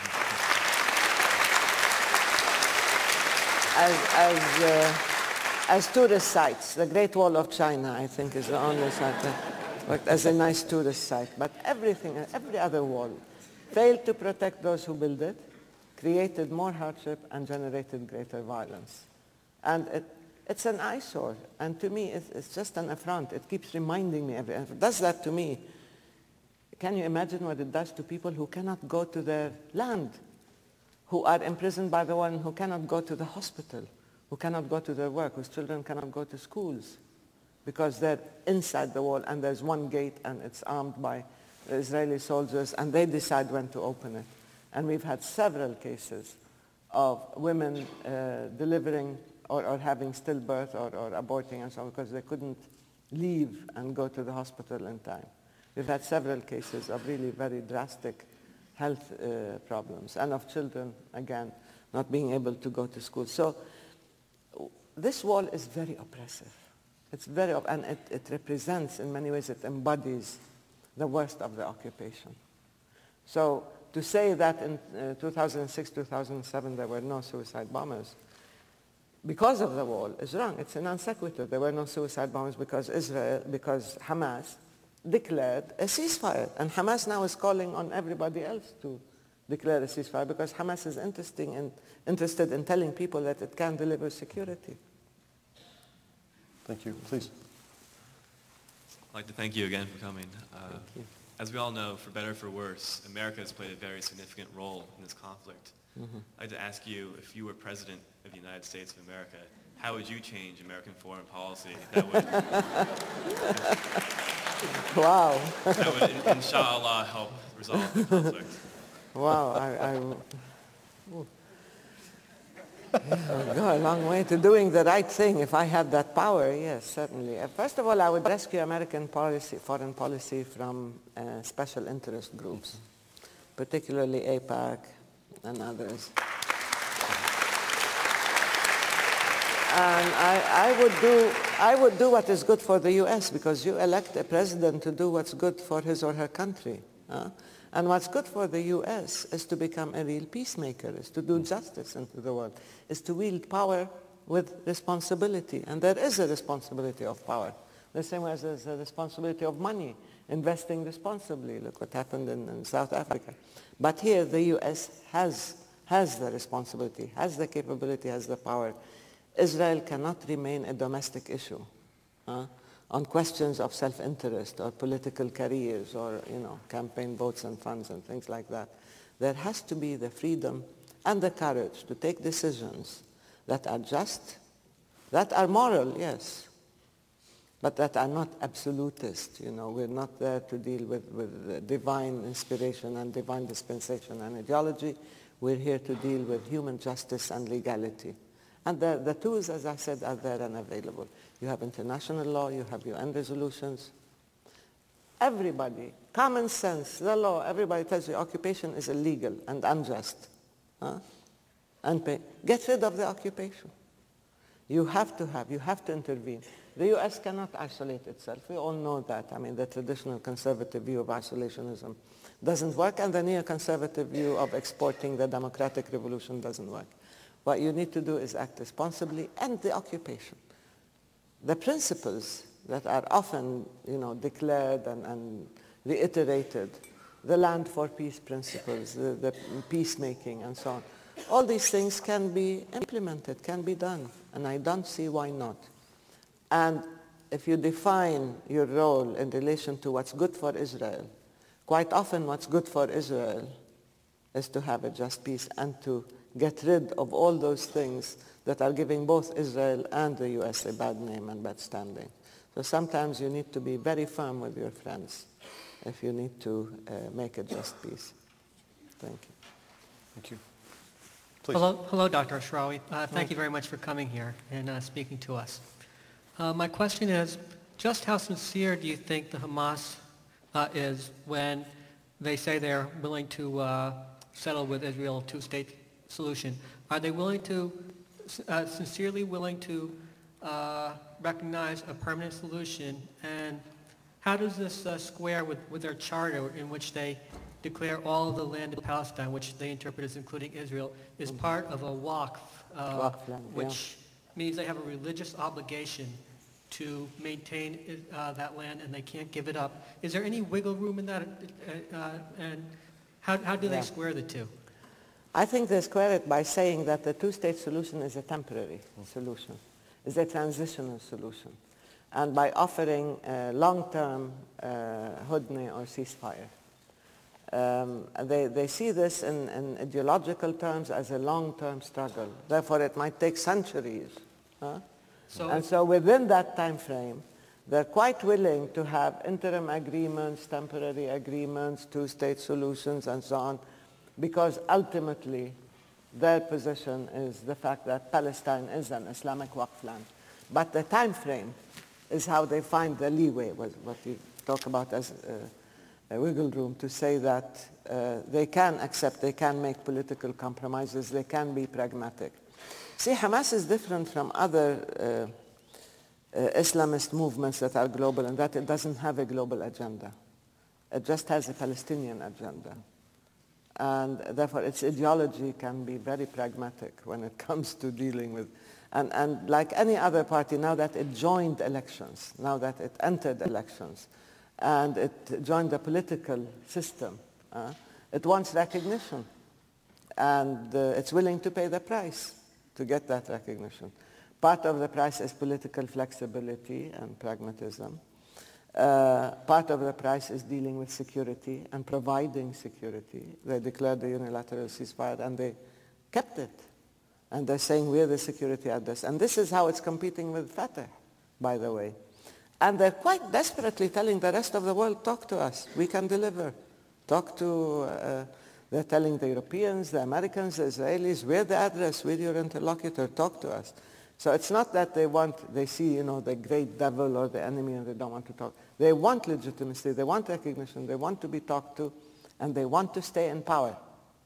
as tourist sites. The Great Wall of China, I think, is the only site that worked as a nice tourist site. But every other wall failed to protect those who built it, created more hardship, and generated greater violence. And it's an eyesore. And to me, it's just an affront. It keeps reminding me. If it does that to me, can you imagine what it does to people who cannot go to their land, who are imprisoned by the wall, and who cannot go to the hospital, who cannot go to their work, whose children cannot go to schools because they're inside the wall and there's one gate and it's armed by Israeli soldiers and they decide when to open it. And we've had several cases of women delivering or having stillbirth or aborting and so on because they couldn't leave and go to the hospital in time. We've had several cases of really very drastic health problems and of children, again, not being able to go to school. So this wall is very oppressive. It's very, and it represents, in many ways, it embodies the worst of the occupation. So to say that in 2006, 2007, there were no suicide bombers because of the wall is wrong. It's a non sequitur. There were no suicide bombers because Hamas declared a ceasefire. And Hamas now is calling on everybody else to declare a ceasefire because Hamas is interested in telling people that it can deliver security. Thank you. Please. I'd like to thank you again for coming. Thank you. As we all know, for better or for worse, America has played a very significant role in this conflict. Mm-hmm. I'd like to ask you, if you were president of the United States of America, how would you change American foreign policy that would, Wow. that would inshallah, help resolve the conflict? Wow, I would go a long way to doing the right thing if I had that power, yes, certainly. First of all, I would rescue American foreign policy from special interest groups, particularly AIPAC and others. And I would do what is good for the U.S. because you elect a president to do what's good for his or her country. And what's good for the U.S. is to become a real peacemaker, is to do justice into the world, is to wield power with responsibility. And there is a responsibility of power, the same way as there's a responsibility of money, investing responsibly. Look what happened in South Africa. But here the U.S. has the responsibility, has the capability, has the power. Israel cannot remain a domestic issue on questions of self-interest or political careers or, campaign votes and funds and things like that. There has to be the freedom and the courage to take decisions that are just, that are moral, yes, but that are not absolutist. We're not there to deal with divine inspiration and divine dispensation and ideology. We're here to deal with human justice and legality. And the tools, as I said, are there and available. You have international law, you have UN resolutions. Everybody, common sense, the law, everybody tells you occupation is illegal and unjust. Get rid of the occupation. You have to intervene. The U.S. cannot isolate itself. We all know that. I mean, the traditional conservative view of isolationism doesn't work, and the neoconservative view of exporting the democratic revolution doesn't work. What you need to do is act responsibly, end the occupation. The principles that are often, declared and reiterated, the land for peace principles, the peacemaking and so on, all these things can be implemented, can be done, and I don't see why not. And if you define your role in relation to what's good for Israel, quite often what's good for Israel is to have a just peace and to get rid of all those things that are giving both Israel and the U.S. a bad name and bad standing. So sometimes you need to be very firm with your friends if you need to make a just peace. Thank you. Thank you. Please. Hello, Dr. Ashrawi. Thank you very much for coming here and speaking to us. My question is, just how sincere do you think the Hamas is when they say they're willing to settle with Israel a two-state solution? Are they willing to, sincerely willing to recognize a permanent solution? And how does this square with their charter in which they declare all of the land in Palestine, which they interpret as including Israel, is part of a waqf, which means they have a religious obligation to maintain that land and they can't give it up. Is there any wiggle room in that? And how do they square the two? I think they square it by saying that the two-state solution is a temporary solution, is a transitional solution, and by offering a long-term hudna or ceasefire. They see this in ideological terms as a long-term struggle. Therefore, it might take centuries. And so within that time frame, they're quite willing to have interim agreements, temporary agreements, two-state solutions, and so on, because ultimately their position is the fact that Palestine is an Islamic Waqf land. But the time frame is how they find the leeway, what you talk about as a wiggle room, to say that they can accept, they can make political compromises, they can be pragmatic. See, Hamas is different from other Islamist movements that are global in that it doesn't have a global agenda. It just has a Palestinian agenda. And therefore its ideology can be very pragmatic when it comes to dealing with, and like any other party, now that it joined elections, now that it entered elections, and it joined the political system, it wants recognition. And it's willing to pay the price to get that recognition. Part of the price is political flexibility and pragmatism. Part of the price is dealing with security and providing security. They declared the unilateral ceasefire and they kept it. And they're saying we're the security at this. And this is how it's competing with Fatah, by the way. And they're quite desperately telling the rest of the world, talk to us, we can deliver. Talk to, they're telling the Europeans, the Americans, the Israelis, we're the address, we're your interlocutor, talk to us. So it's not that they see, the great devil or the enemy and they don't want to talk. They want legitimacy, they want recognition, they want to be talked to, and they want to stay in power.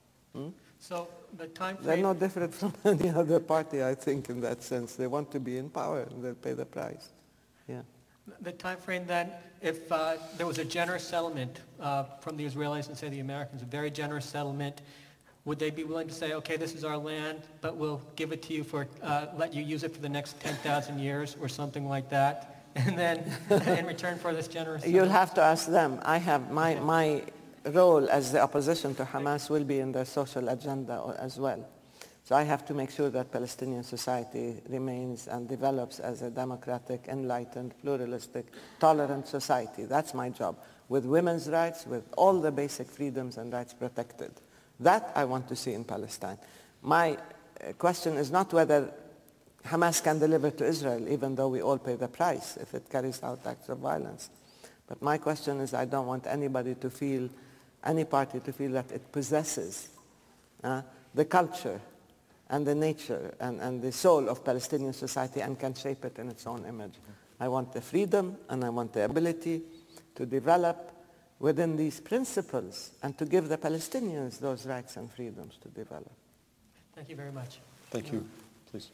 So the time frame... They're no different from any other party, I think, in that sense. They want to be in power and they'll pay the price. Yeah. The time frame then, if there was a generous settlement from the Israelis and say the Americans, a very generous settlement, would they be willing to say, okay, this is our land, but we'll give it to you for, let you use it for the next 10,000 years or something like that, and then in return for this generous settlement? You'll have to ask them. I have my role as the opposition to Hamas will be in their social agenda as well. So I have to make sure that Palestinian society remains and develops as a democratic, enlightened, pluralistic, tolerant society. That's my job, with women's rights, with all the basic freedoms and rights protected. That I want to see in Palestine. My question is not whether Hamas can deliver to Israel, even though we all pay the price if it carries out acts of violence. But my question is, I don't want anybody to feel, any party to feel that it possesses the culture and the nature and the soul of Palestinian society and can shape it in its own image. I want the freedom and I want the ability to develop within these principles and to give the Palestinians those rights and freedoms to develop. Thank you very much. Thank you. Please.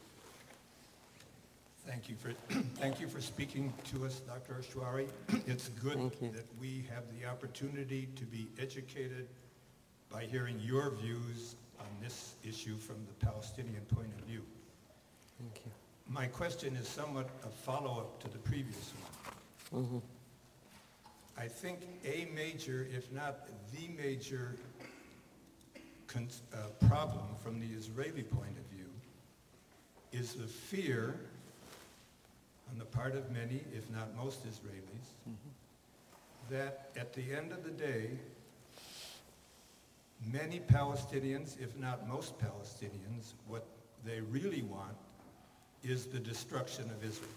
Thank you for speaking to us, Dr. Ashrawi. It's good that we have the opportunity to be educated by hearing your views on this issue from the Palestinian point of view. Thank you. My question is somewhat a follow-up to the previous one. Mm-hmm. I think a major, if not the major problem from the Israeli point of view is the fear on the part of many, if not most Israelis, that at the end of the day, many Palestinians, if not most Palestinians, what they really want is the destruction of Israel.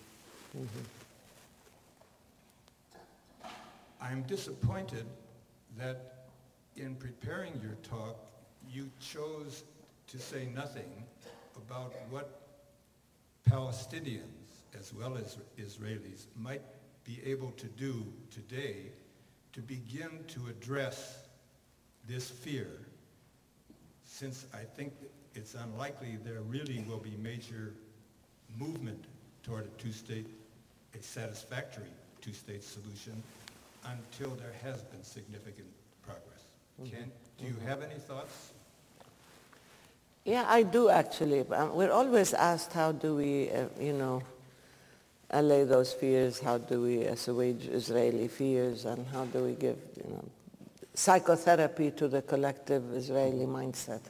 I'm disappointed that in preparing your talk, you chose to say nothing about what Palestinians, as well as Israelis, might be able to do today to begin to address this fear, since I think it's unlikely there really will be major movement toward a satisfactory two-state solution until there has been significant progress. Do you have any thoughts? Yeah, I do actually. We're always asked how do we, allay those fears, how do we assuage Israeli fears, and how do we give, psychotherapy to the collective Israeli mindset.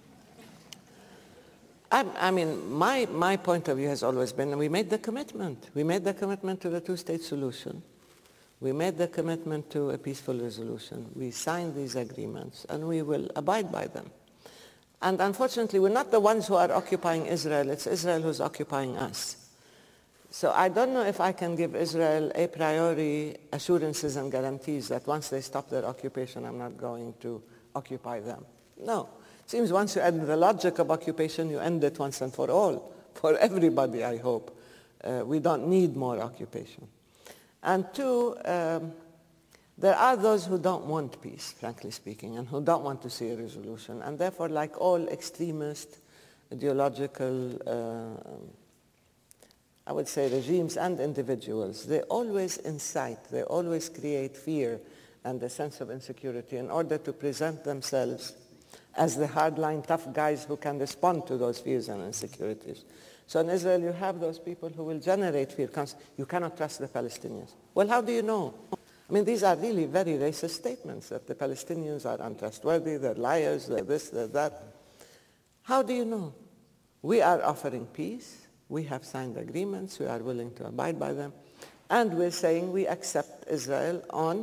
I mean, my point of view has always been, we made the commitment. We made the commitment to the two-state solution. We made the commitment to a peaceful resolution. We signed these agreements, and we will abide by them. And unfortunately, we're not the ones who are occupying Israel. It's Israel who's occupying us. So I don't know if I can give Israel a priori assurances and guarantees that once they stop their occupation, I'm not going to occupy them. No. It seems once you end the logic of occupation, you end it once and for all, for everybody, I hope. We don't need more occupation. And two, there are those who don't want peace, frankly speaking, and who don't want to see a resolution. And therefore, like all extremist, ideological, I would say regimes and individuals, they always incite, they always create fear and a sense of insecurity in order to present themselves as the hardline, tough guys who can respond to those fears and insecurities. So in Israel, you have those people who will generate fear. You cannot trust the Palestinians. Well, how do you know? I mean, these are really very racist statements, that the Palestinians are untrustworthy, they're liars, they're this, they're that. How do you know? We are offering peace. We have signed agreements. We are willing to abide by them. And we're saying we accept Israel on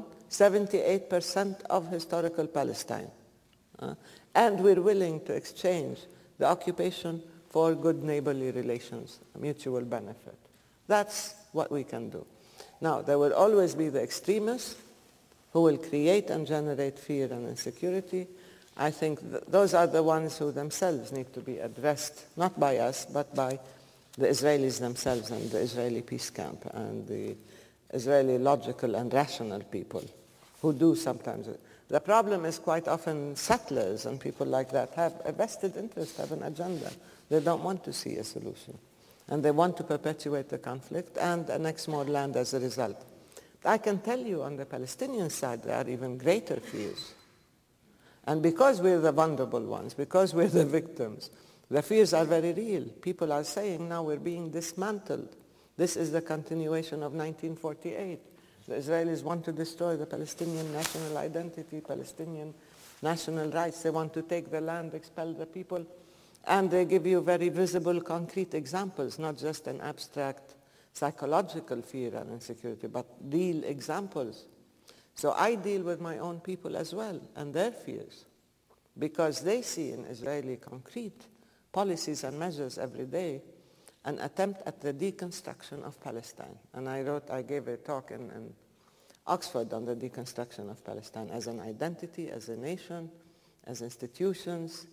78% of historical Palestine. And we're willing to exchange the occupation for good neighborly relations, mutual benefit. That's what we can do. Now, there will always be the extremists who will create and generate fear and insecurity. I think those are the ones who themselves need to be addressed, not by us, but by the Israelis themselves and the Israeli peace camp and the Israeli logical and rational people who do sometimes. The problem is quite often settlers and people like that have a vested interest, have an agenda. They don't want to see a solution. And they want to perpetuate the conflict and annex more land as a result. I can tell you on the Palestinian side, there are even greater fears. And because we're the vulnerable ones, because we're the victims, the fears are very real. People are saying now we're being dismantled. This is the continuation of 1948. The Israelis want to destroy the Palestinian national identity, Palestinian national rights. They want to take the land, expel the people. And they give you very visible, concrete examples, not just an abstract psychological fear and insecurity, but real examples. So I deal with my own people as well and their fears, because they see in Israeli concrete policies and measures every day an attempt at the deconstruction of Palestine. And I gave a talk in Oxford on the deconstruction of Palestine as an identity, as a nation, as institutions,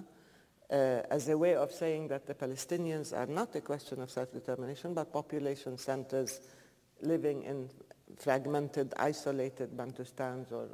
as a way of saying that the Palestinians are not a question of self-determination, but population centers living in fragmented, isolated Bantustans or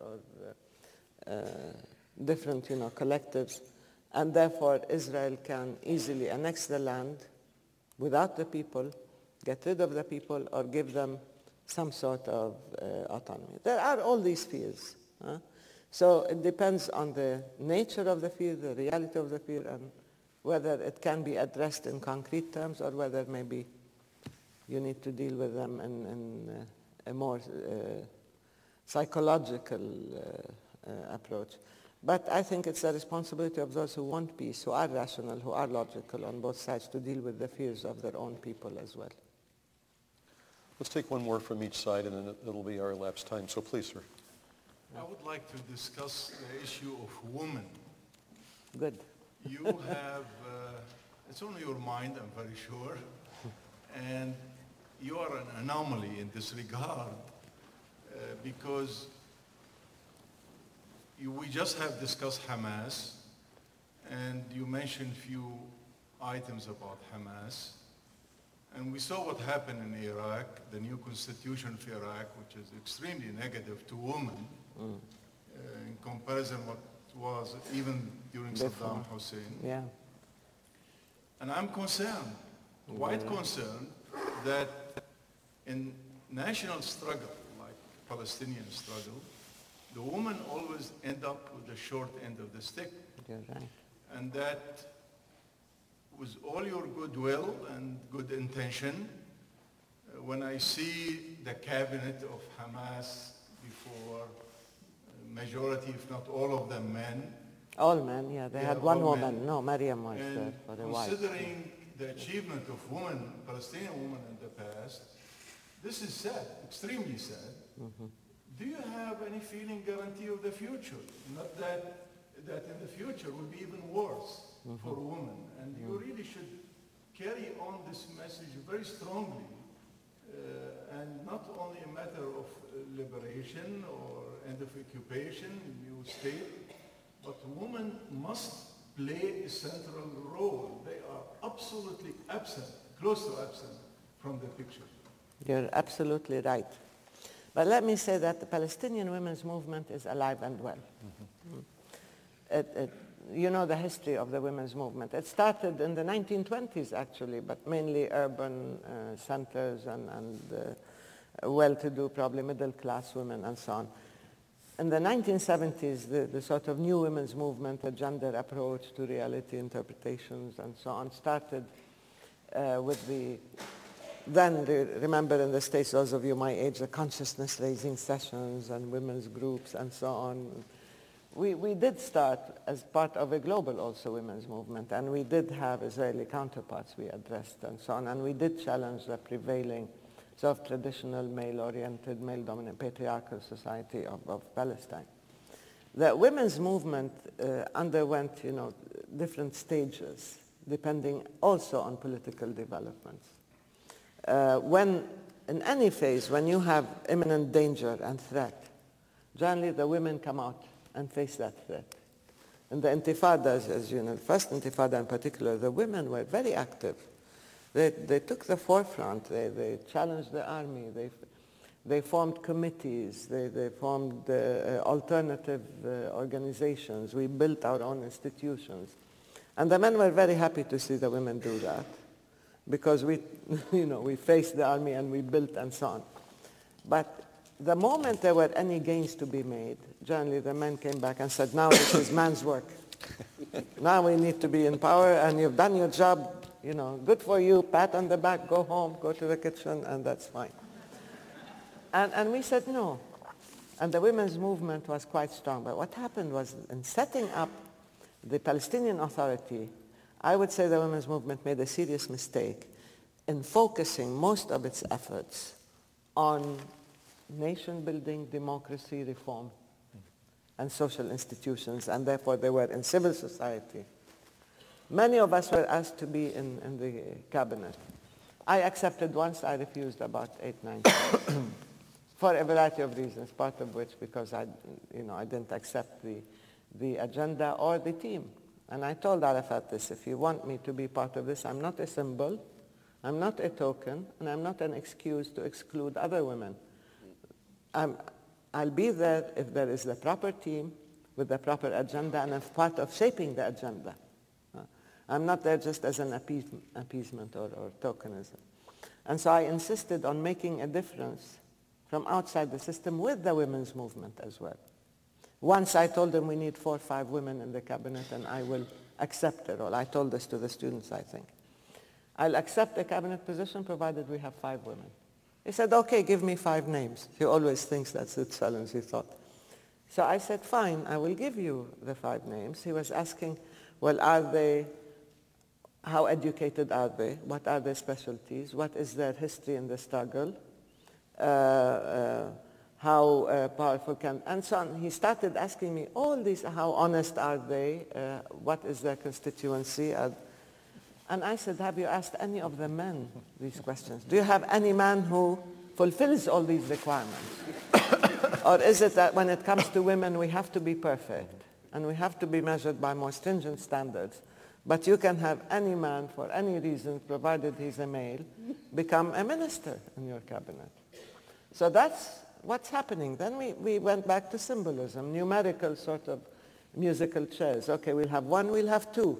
different, collectives. And therefore, Israel can easily annex the land without the people, get rid of the people, or give them some sort of autonomy. There are all these fears. So it depends on the nature of the fear, the reality of the fear, and whether it can be addressed in concrete terms or whether maybe you need to deal with them in a more psychological approach. But I think it's the responsibility of those who want peace, who are rational, who are logical on both sides, to deal with the fears of their own people as well. Let's take one more from each side, and then it'll be our elapsed time. So please, sir. I would like to discuss the issue of women. Good. You have, it's on your mind, I'm very sure, and you are an anomaly in this regard because we just have discussed Hamas, and you mentioned few items about Hamas, and we saw what happened in Iraq, the new constitution of Iraq, which is extremely negative to women in comparison what was even during Saddam Hussein. Yeah. And I'm concerned, quite concerned, that in national struggle, like Palestinian struggle, the women always end up with the short end of the stick. You're right. And that with all your goodwill and good intention, when I see the cabinet of Hamas before, majority, if not all of them men. All men, yeah. They had one woman. Men. No, Maryam was and for the wife. Considering the achievement of women, Palestinian women in the past, this is sad, extremely sad. Mm-hmm. Do you have any feeling guarantee of the future? Not that in the future will be even worse for women. And you really should carry on this message very strongly, and not only a matter of liberation or end of occupation, new state, but women must play a central role. They are absolutely absent, close to absent from the picture. You're absolutely right. But let me say that the Palestinian women's movement is alive and well. You know the history of the women's movement. It started in the 1920s, actually, but mainly urban centers and well-to-do, probably middle-class women and so on. In the 1970s, the sort of new women's movement, a gender approach to reality interpretations and so on, started with remember in the States, those of you my age, the consciousness-raising sessions and women's groups and so on. We did start as part of a global also women's movement, and we did have Israeli counterparts we addressed and so on, and we did challenge the prevailing sort of traditional male-oriented, male-dominant patriarchal society of Palestine. The women's movement underwent, different stages, depending also on political developments. When, in any phase, when you have imminent danger and threat, generally the women come out and face that threat. In the intifadas, as you know, the first intifada in particular, the women were very active. They took the forefront. They challenged the army. They formed committees. They formed alternative organizations. We built our own institutions. And the men were very happy to see the women do that, because we faced the army and we built and so on. But the moment there were any gains to be made, generally the men came back and said, now this is man's work. Now we need to be in power, and you've done your job, good for you, pat on the back, go home, go to the kitchen, and that's fine. And we said no. And the women's movement was quite strong. But what happened was, in setting up the Palestinian Authority, I would say the women's movement made a serious mistake in focusing most of its efforts on nation-building, democracy, reform, and social institutions, and therefore they were in civil society. Many of us were asked to be in the cabinet. I accepted once, I refused about 8, 9 times, for a variety of reasons, part of which because I didn't accept the agenda or the team. And I told Arafat this: if you want me to be part of this, I'm not a symbol, I'm not a token, and I'm not an excuse to exclude other women. I'll be there if there is the proper team with the proper agenda and as part of shaping the agenda. I'm not there just as an appeasement or tokenism. And so I insisted on making a difference from outside the system with the women's movement as well. Once I told them we need 4 or 5 women in the cabinet and I will accept it all. I told this to the students, I think. I'll accept a cabinet position provided we have 5 women. He said, okay, give me 5 names. He always thinks that's the challenge, he thought. So I said, fine, I will give you the 5 names. He was asking, well, how educated are they? What are their specialties? What is their history in the struggle? how powerful can, and so on. He started asking me all these, how honest are they, what is their constituency, and I said, have you asked any of the men these questions? Do you have any man who fulfills all these requirements? Or is it that when it comes to women, we have to be perfect, and we have to be measured by more stringent standards, but you can have any man for any reason, provided he's a male, become a minister in your cabinet. So that's what's happening. Then we went back to symbolism, numerical sort of musical chairs. Okay, we'll have one, we'll have two.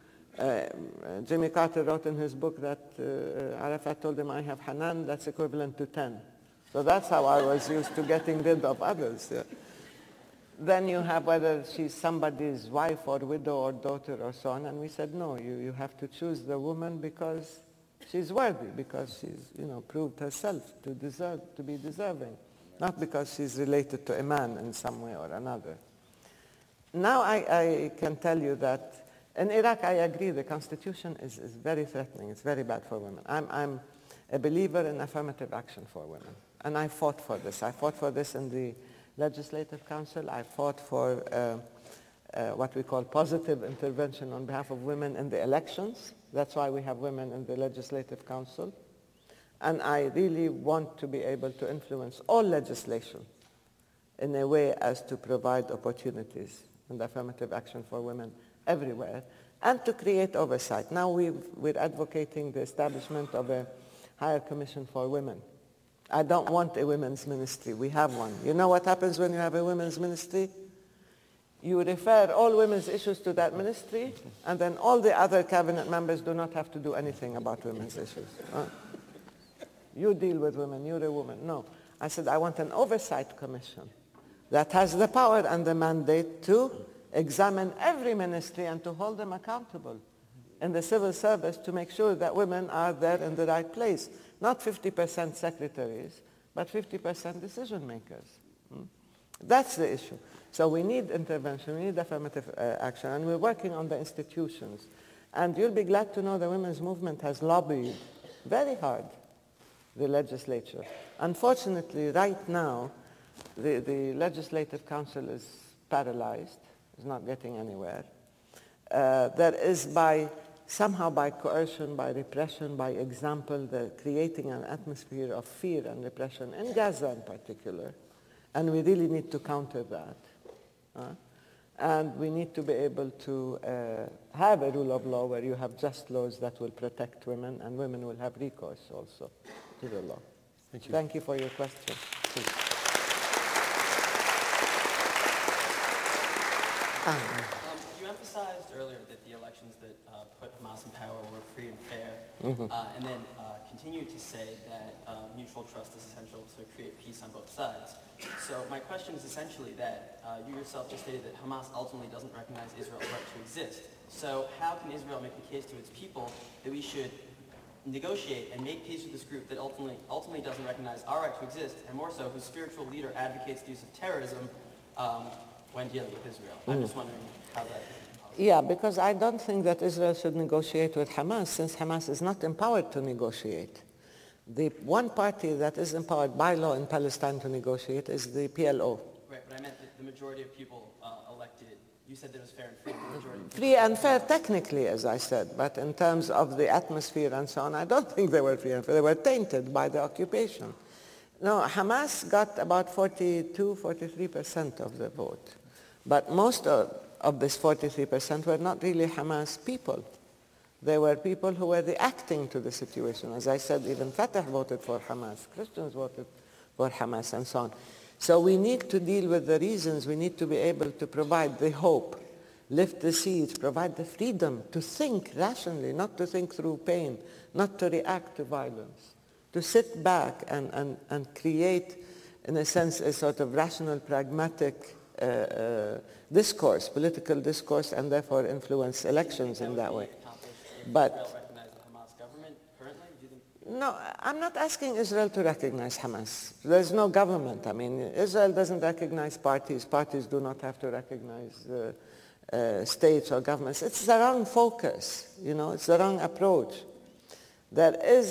Jimmy Carter wrote in his book that Arafat told him, I have Hanan, that's equivalent to 10. So that's how I was used to getting rid of others. Yeah. Then you have whether she's somebody's wife or widow or daughter or so on, and we said, no, you have to choose the woman because she's worthy, because she's, proved herself to be deserving, not because she's related to a man in some way or another. Now I can tell you that in Iraq, I agree, the constitution is very threatening. It's very bad for women. I'm a believer in affirmative action for women, and I fought for this. I fought for this in the Legislative Council. I fought for what we call positive intervention on behalf of women in the elections. That's why we have women in the Legislative Council. And I really want to be able to influence all legislation in a way as to provide opportunities and affirmative action for women everywhere, and to create oversight. Now we're advocating the establishment of a higher commission for women. I don't want a women's ministry. We have one. You know what happens when you have a women's ministry? You refer all women's issues to that ministry, and then all the other cabinet members do not have to do anything about women's issues. You deal with women, you're a woman. No. I said, I want an oversight commission that has the power and the mandate to examine every ministry and to hold them accountable in the civil service to make sure that women are there in the right place. Not 50% secretaries, but 50% decision makers. That's the issue. So we need intervention, we need affirmative action, and we're working on the institutions. And you'll be glad to know the women's movement has lobbied very hard the legislature. Unfortunately, right now, the Legislative Council is paralyzed, is not getting anywhere. There is somehow by coercion, by repression, by example, they're creating an atmosphere of fear and repression, in Gaza in particular. And we really need to counter that. And we need to be able to have a rule of law where you have just laws that will protect women, and women will have recourse also to the law. Thank you. Thank you for your question. You emphasized earlier that the elections that put Hamas in power were free and fair, and then continued to say that mutual trust is essential to create peace on both sides. So my question is essentially that you yourself just stated that Hamas ultimately doesn't recognize Israel's right to exist. So how can Israel make the case to its people that we should negotiate and make peace with this group that ultimately doesn't recognize our right to exist, and more so, whose spiritual leader advocates the use of terrorism when dealing with Israel? I'm just wondering how that is. Yeah, because I don't think that Israel should negotiate with Hamas, since Hamas is not empowered to negotiate. The one party that is empowered by law in Palestine to negotiate is the PLO. Right, but I meant that the majority of people elected, you said that it was fair and free. The majority of Free and fair technically, as I said, but in terms of the atmosphere and so on, I don't think they were free and fair. They were tainted by the occupation. No, Hamas got about 43% of the vote. But most of this 43% were not really Hamas people. They were people who were reacting to the situation. As I said, even Fatah voted for Hamas. Christians voted for Hamas and so on. So we need to deal with the reasons. We need to be able to provide the hope, lift the siege, provide the freedom to think rationally, not to think through pain, not to react to violence, to sit back and create, in a sense, a sort of rational, pragmatic discourse, political discourse, and therefore influence elections in that way. But recognize the Hamas government currently? Do you think? no, I'm not asking Israel to recognize Hamas. There's no government. I mean, Israel doesn't recognize parties. Parties do not have to recognize states or governments. It's the wrong focus, it's the wrong approach. There is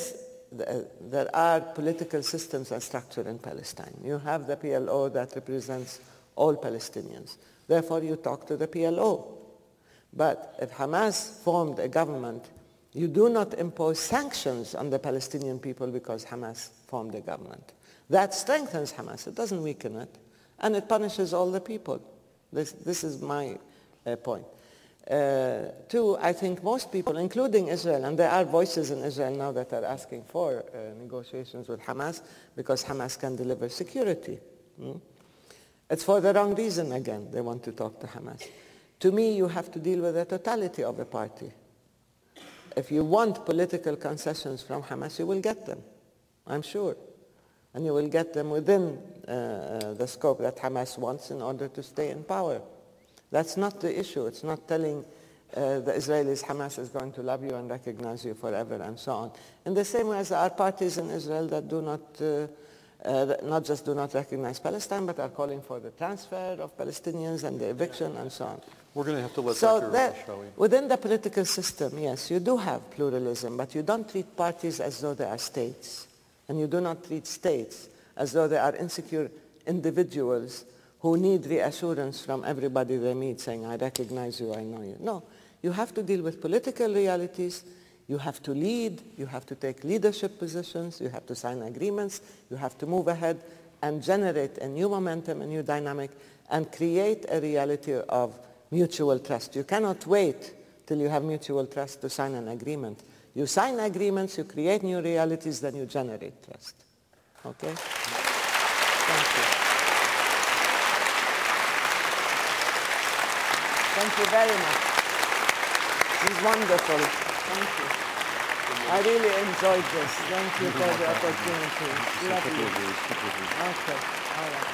there are political systems and structure in Palestine. You have the PLO that represents all Palestinians. Therefore, you talk to the PLO. But if Hamas formed a government, you do not impose sanctions on the Palestinian people because Hamas formed a government. That strengthens Hamas. It doesn't weaken it. And it punishes all the people. This is my point. Two, I think most people, including Israel, and there are voices in Israel now that are asking for negotiations with Hamas because Hamas can deliver security. It's for the wrong reason again. They want to talk to Hamas. To me, you have to deal with the totality of the party. If you want political concessions from Hamas, you will get them, I'm sure. And you will get them within the scope that Hamas wants in order to stay in power. That's not the issue. It's not telling the Israelis Hamas is going to love you and recognize you forever and so on. In the same way as there are parties in Israel that do not just do not recognize Palestine, but are calling for the transfer of Palestinians and the eviction and so on. We're going to have to let So Dr. that, Ashrawi. within the political system, yes, you do have pluralism, but you don't treat parties as though they are states. And you do not treat states as though they are insecure individuals who need reassurance from everybody they meet saying, I recognize you, I know you. No, you have to deal with political realities. You have to lead. You have to take leadership positions. You have to sign agreements. You have to move ahead and generate a new momentum, a new dynamic, and create a reality of mutual trust. You cannot wait till you have mutual trust to sign an agreement. You sign agreements, you create new realities, then you generate trust. Okay? Thank you. Thank you very much. It was wonderful. Thank you. I really enjoyed this. Thank you for the opportunity. Lovely. Okay. All right.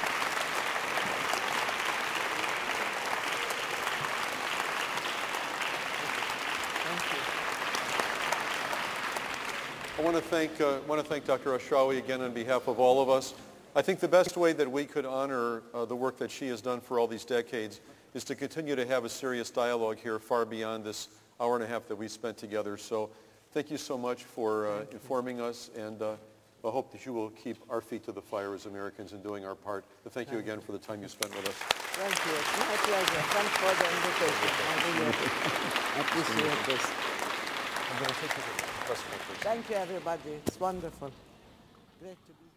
I want to thank Dr. Ashrawi again on behalf of all of us. I think the best way that we could honor the work that she has done for all these decades is to continue to have a serious dialogue here far beyond this hour and a half that we spent together. So thank you so much for informing us, and I hope that you will keep our feet to the fire as Americans in doing our part. But thank you again for the time you spent with us. Thank you. It's my pleasure. Thanks for the invitation. I really appreciate this. Thank you, everybody. It's wonderful. Great to be here.